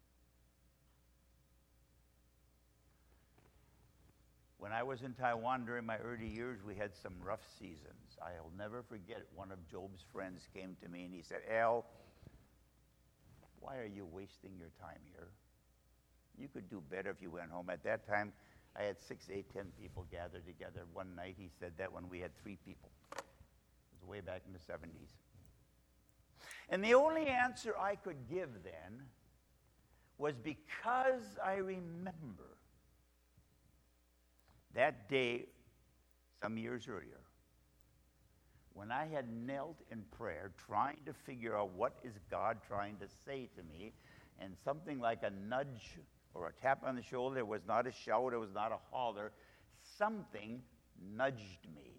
when I was in Taiwan during my early years, we had some rough seasons. I'll never forget it. One of Job's friends came to me and he said, Al, why are you wasting your time here? You could do better if you went home. At that time, I had six, eight, ten people gathered together. One night he said that when we had three people. It was way back in the seventies. And the only answer I could give then was because I remember that day, some years earlier, when I had knelt in prayer trying to figure out what is God trying to say to me, and something like a nudge or a tap on the shoulder, it was not a shout, it was not a holler, something nudged me.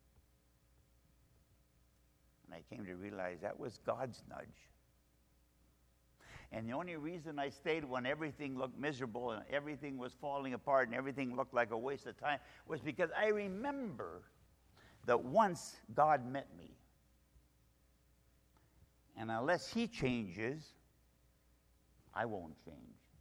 And I came to realize that was God's nudge. And the only reason I stayed when everything looked miserable and everything was falling apart and everything looked like a waste of time was because I remember that once God met me. And unless he changes, I won't change.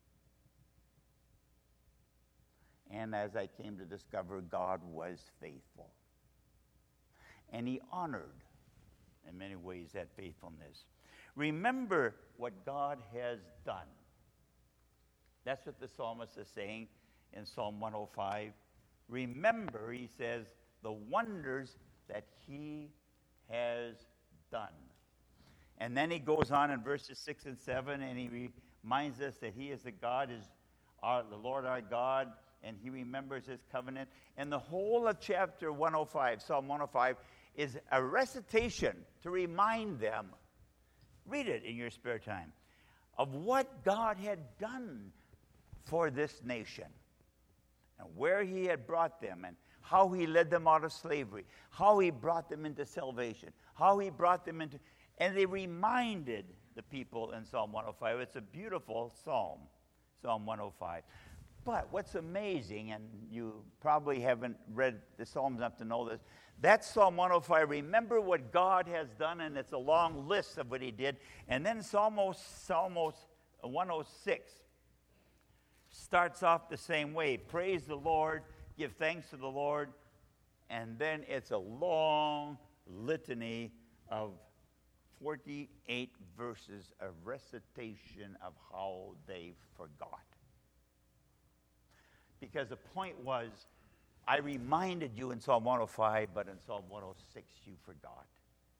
And as I came to discover, God was faithful. And he honored, in many ways, that faithfulness. Remember what God has done. That's what the psalmist is saying in Psalm one oh five. Remember, he says, the wonders that he has done. And then he goes on in verses six and seven, and he reminds us that he is the God, is our, the Lord our God, and he remembers his covenant. And the whole of chapter one oh five, Psalm one oh five, is a recitation to remind them. Read it in your spare time. of what God had done for this nation and where he had brought them and how he led them out of slavery, how he brought them into salvation, how he brought them into, and they reminded the people in Psalm one oh five. It's a beautiful psalm, Psalm one oh five. But what's amazing, and you probably haven't read the Psalms enough to know this, that's Psalm one oh five. Remember what God has done, and it's a long list of what he did. And then Psalm one oh six starts off the same way. Praise the Lord, give thanks to the Lord. And then it's a long litany of forty-eight verses of recitation of how they forgot. Because the point was, I reminded you in Psalm one oh five, but in Psalm one oh six you forgot.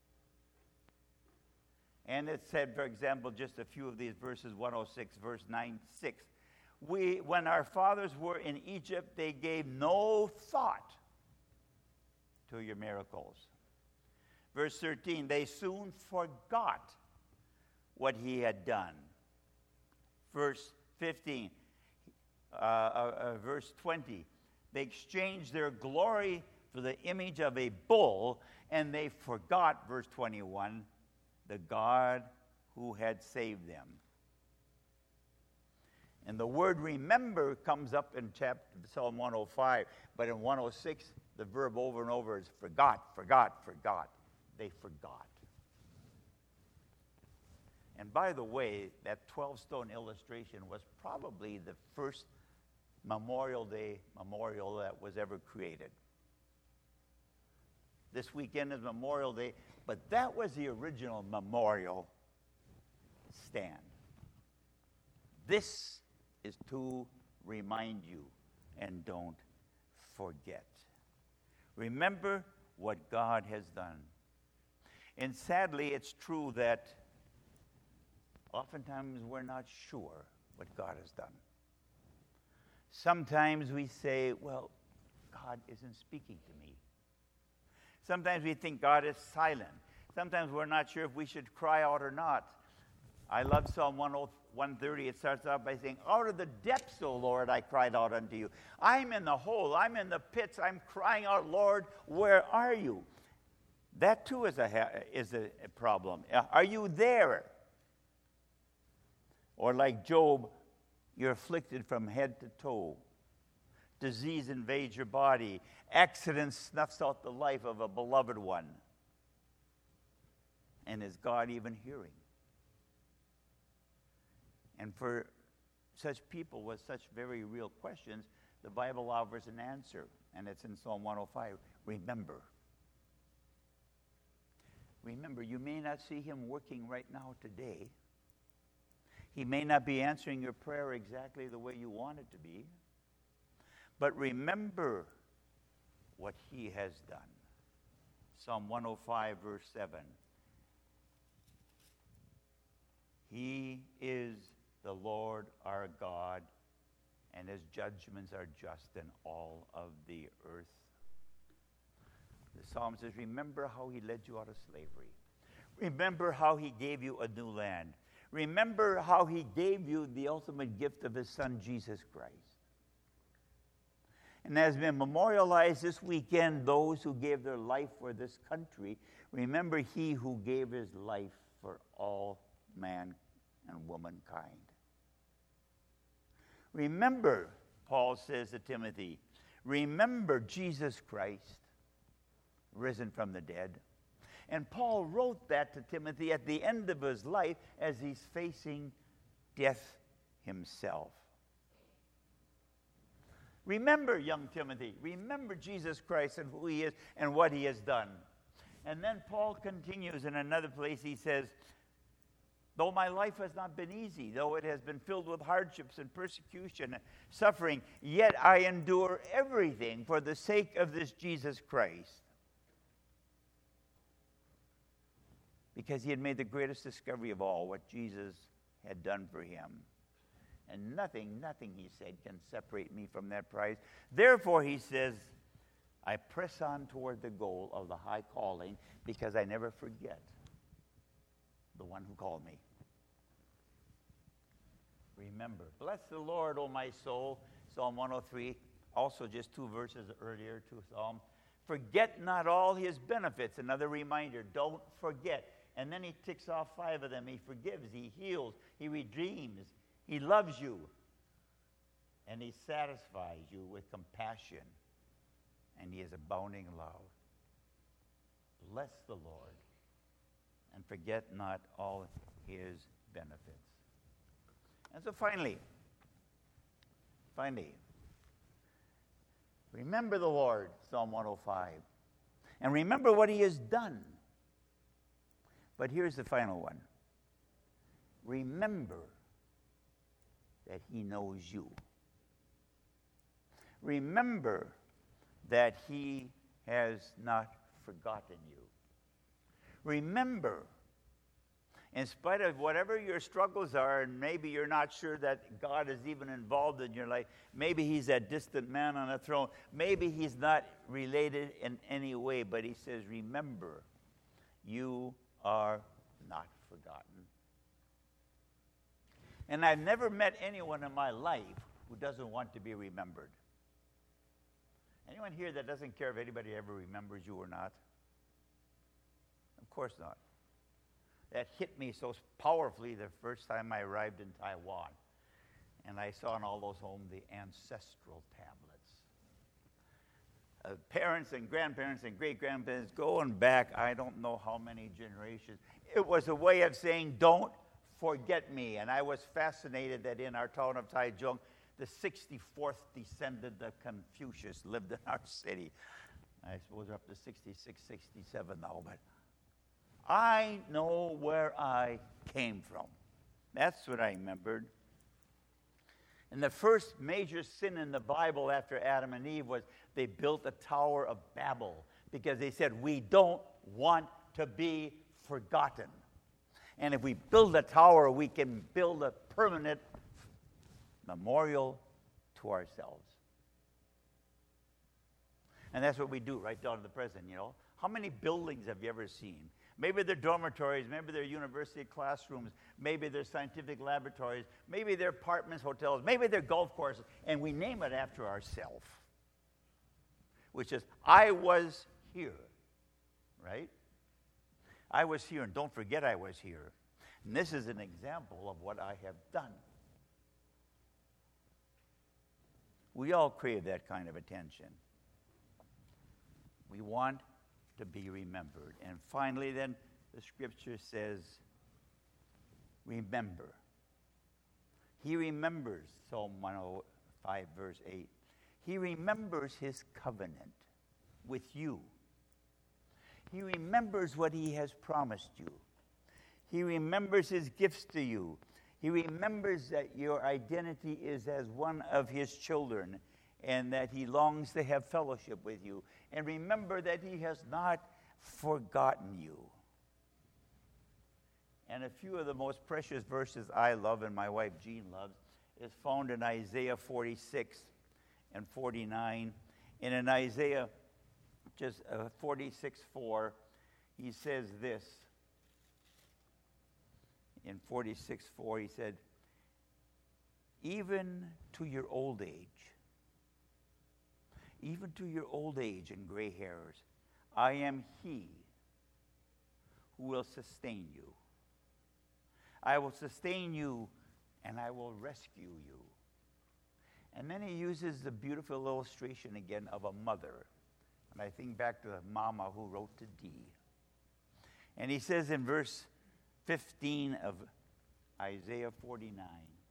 And it said, for example, just a few of these verses, one oh six, verse nine, six. We, when our fathers were in Egypt, they gave no thought to your miracles. Verse thirteen, they soon forgot what he had done. Verse fifteen, uh, uh, uh, verse twenty, they exchanged their glory for the image of a bull, and they forgot, verse twenty-one, the God who had saved them. And the word remember comes up in chapter Psalm one oh five, but in one oh six, the verb over and over is forgot, forgot, forgot. They forgot. And by the way, that twelve-stone illustration was probably the first Memorial Day memorial that was ever created. This weekend is Memorial Day, but that was the original memorial stand. This is to remind you, and don't forget. Remember what God has done. And sadly, it's true that oftentimes we're not sure what God has done. Sometimes we say, well, God isn't speaking to me. Sometimes we think God is silent. Sometimes we're not sure if we should cry out or not. I love Psalm one thirty. It starts off by saying, out of the depths, O Lord, I cried out unto you. I'm in the hole. I'm in the pits. I'm crying out, Lord, where are you? That too is a, ha- is a, a problem. Are you there? Or like Job, you're afflicted from head to toe. Disease invades your body. Accident snuffs out the life of a beloved one. And is God even hearing? And for such people with such very real questions, the Bible offers an answer. And it's in Psalm one oh five. Remember. Remember, you may not see him working right now today. He may not be answering your prayer exactly the way you want it to be. But remember what he has done. Psalm one oh five, verse seven. He is the Lord our God, and his judgments are just in all of the earth. The psalm says, remember how he led you out of slavery. Remember how he gave you a new land. Remember how he gave you the ultimate gift of his son, Jesus Christ. And has been memorialized this weekend, those who gave their life for this country. Remember he who gave his life for all man and womankind. Remember, Paul says to Timothy, remember Jesus Christ, risen from the dead. And Paul wrote that to Timothy at the end of his life as he's facing death himself. Remember, young Timothy, remember Jesus Christ and who he is and what he has done. And then Paul continues in another place. He says, though my life has not been easy, though it has been filled with hardships and persecution and suffering, yet I endure everything for the sake of this Jesus Christ. Because he had made the greatest discovery of all, what Jesus had done for him. And nothing, nothing, he said, can separate me from that prize. Therefore, he says, I press on toward the goal of the high calling, because I never forget the one who called me. remember. Bless the Lord, O my soul. Psalm one oh three, also just two verses earlier to Psalm. Forget not all his benefits. Another reminder, don't forget. And then he ticks off five of them. He forgives, he heals, he redeems, he loves you, and he satisfies you with compassion, and he is abounding love. Bless the Lord, and forget not all his benefits. And so finally, finally, remember the Lord, Psalm one oh five, and remember what he has done. But here's the final one. Remember that he knows you. Remember that he has not forgotten you. Remember, in spite of whatever your struggles are, and maybe you're not sure that God is even involved in your life, maybe he's that distant man on a throne, maybe he's not related in any way, but he says, remember, you are not forgotten. And I've never met anyone in my life who doesn't want to be remembered. Anyone here that doesn't care if anybody ever remembers you or not? Of course not. That hit me so powerfully the first time I arrived in Taiwan. And I saw in all those homes the ancestral tablets. Uh, parents and grandparents and great-grandparents going back, I don't know how many generations. It was a way of saying, don't forget me. And I was fascinated that in our town of Taichung, the sixty-fourth descendant of Confucius lived in our city. I suppose we're up to sixty-six, sixty-seven now, but I know where I came from. That's what I remembered. And the first major sin in the Bible after Adam and Eve was they built a Tower of Babel because they said, we don't want to be forgotten. And if we build a tower, we can build a permanent memorial to ourselves. And that's what we do right down to the present, you know. How many buildings have you ever seen? Maybe they're dormitories, maybe they're university classrooms, maybe they're scientific laboratories, maybe they're apartments, hotels, maybe they're golf courses, and we name it after ourselves. Which is, I was here, right? I was here, and don't forget I was here. And this is an example of what I have done. We all crave that kind of attention. We want to be remembered. And finally, then, the scripture says, remember. He remembers, Psalm one oh five, verse eight. He remembers his covenant with you. He remembers what he has promised you. He remembers his gifts to you. He remembers that your identity is as one of his children and that he longs to have fellowship with you. And remember that he has not forgotten you. And a few of the most precious verses I love and my wife Jean loves is found in Isaiah forty-six and forty-nine. And in Isaiah just uh, forty-six four, he says this. In forty-six four, he said, even to your old age, even to your old age and gray hairs, I am he who will sustain you. I will sustain you and I will rescue you. And then he uses the beautiful illustration again of a mother. And I think back to the mama who wrote to Dee. And he says in verse fifteen of Isaiah forty-nine,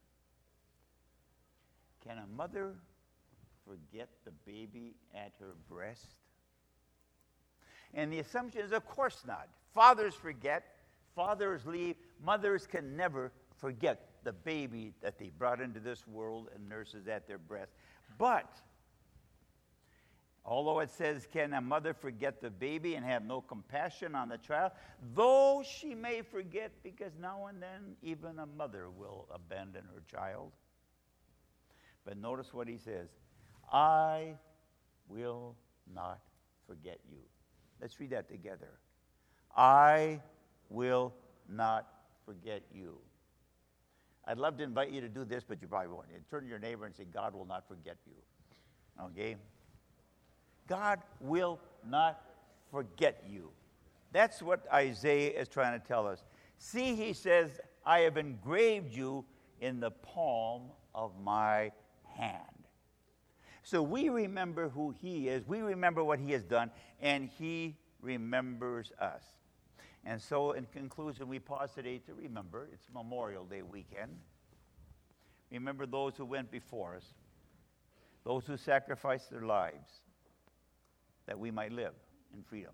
can a mother forget the baby at her breast? And the assumption is, of course not. Fathers forget, fathers leave, mothers can never forget the baby that they brought into this world and nurses at their breast. But although it says, can a mother forget the baby and have no compassion on the child? Though she may forget, because now and then even a mother will abandon her child. But notice what he says, I will not forget you. Let's read that together. I will not forget you. I'd love to invite you to do this, but you probably won't. You turn to your neighbor and say, God will not forget you. Okay? God will not forget you. That's what Isaiah is trying to tell us. See, he says, I have engraved you in the palm of my hand. So we remember who he is. We remember what he has done, and he remembers us. And so in conclusion, we pause today to remember. It's Memorial Day weekend. Remember those who went before us, those who sacrificed their lives that we might live in freedom.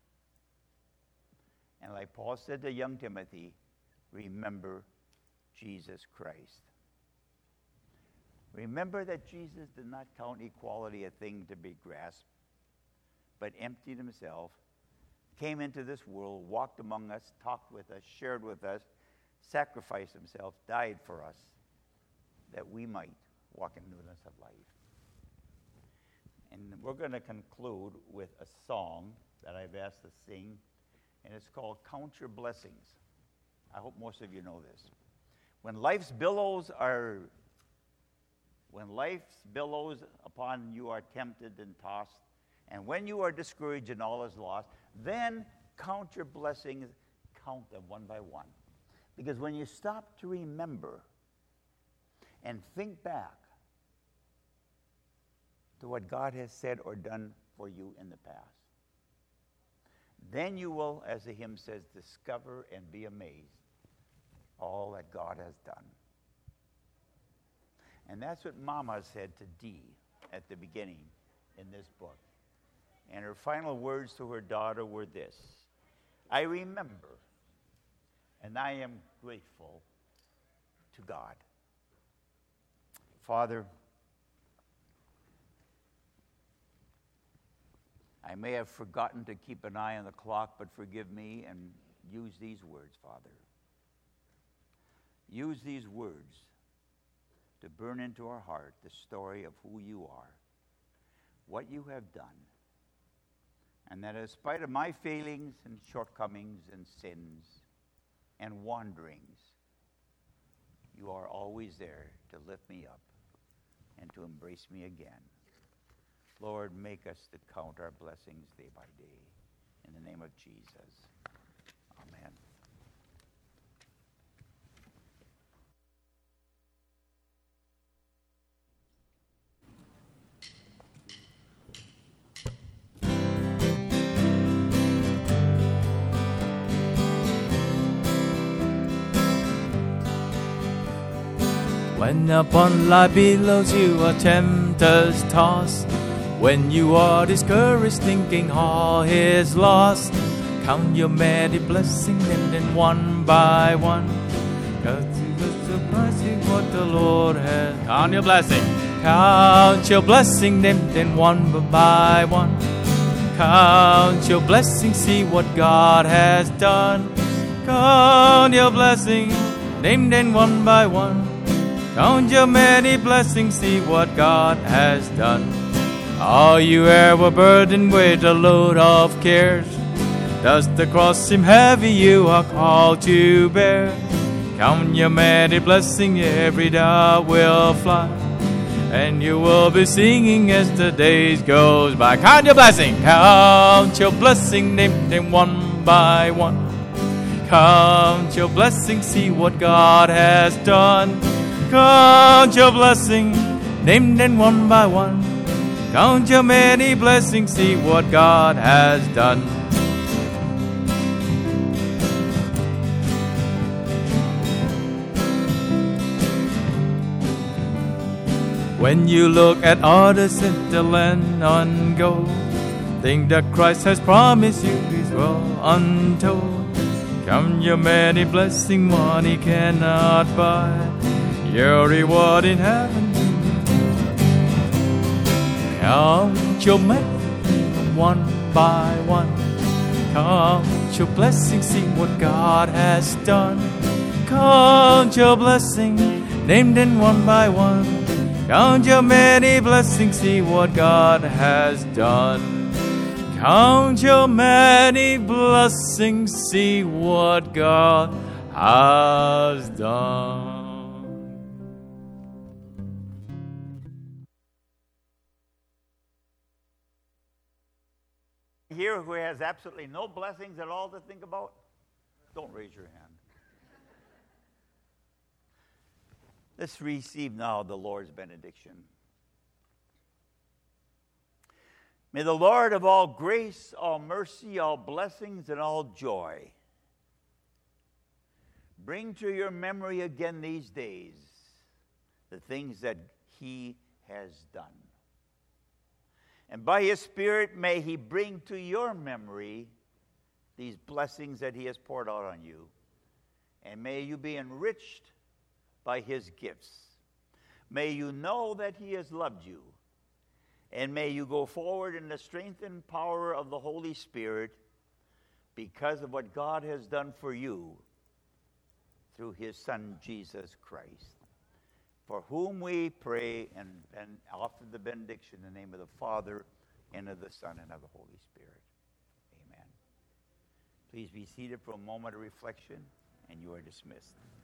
And like Paul said to young Timothy, remember Jesus Christ. Remember that Jesus did not count equality a thing to be grasped, but emptied himself, came into this world, walked among us, talked with us, shared with us, sacrificed himself, died for us, that we might walk in newness of life. And we're going to conclude with a song that I've asked to sing, and it's called Count Your Blessings. I hope most of you know this. When life's billows are, when life's billows upon you are tempted and tossed, and when you are discouraged and all is lost, then count your blessings, count them one by one. Because when you stop to remember and think back to what God has said or done for you in the past, then you will, as the hymn says, discover and be amazed all that God has done. And that's what Mama said to Dee at the beginning in this book. And her final words to her daughter were this: I remember, and I am grateful to God. Father, I may have forgotten to keep an eye on the clock, but forgive me and use these words, Father. Use these words to burn into our heart the story of who you are, what you have done, and that in spite of my failings and shortcomings and sins and wanderings, you are always there to lift me up and to embrace me again. Lord, make us to count our blessings day by day. In the name of Jesus. Amen. When upon life billows you are tempted, tossed, when you are discouraged, thinking all is lost, count your many blessings, and then one by one, cause it's surprising what the Lord has. Count your blessing. Count your blessing, then then one by one. Count your blessing, see what God has done. Count your blessing, name them one by one. Count your many blessings, see what God has done. Are you ever burdened with a load of cares? Does the cross seem heavy you are called to bear? Count your many blessings, every day will fly, and you will be singing as the days goes by. Count your blessing, count your blessing, name them one by one. Count your blessing, see what God has done. Count your blessing, name them one by one. Count your many blessings, see what God has done. When you look at others in the land on gold, think that Christ has promised you is well untold. Count your many blessings, money cannot buy your reward in heaven. Count your blessings one by one. Count your blessings, see what God has done. Count your blessings, name them one by one. Count your many blessings, see what God has done. Count your many blessings, see what God has done. Here who has absolutely no blessings at all to think about? Don't raise your hand. Let's receive now the Lord's benediction. May the Lord of all grace, all mercy, all blessings, and all joy bring to your memory again these days the things that he has done. And by his Spirit, may he bring to your memory these blessings that he has poured out on you. And may you be enriched by his gifts. May you know that he has loved you. And may you go forward in the strength and power of the Holy Spirit because of what God has done for you through his Son, Jesus Christ, for whom we pray and, and offer the benediction in the name of the Father, and of the Son, and of the Holy Spirit. Amen. Please be seated for a moment of reflection, and you are dismissed.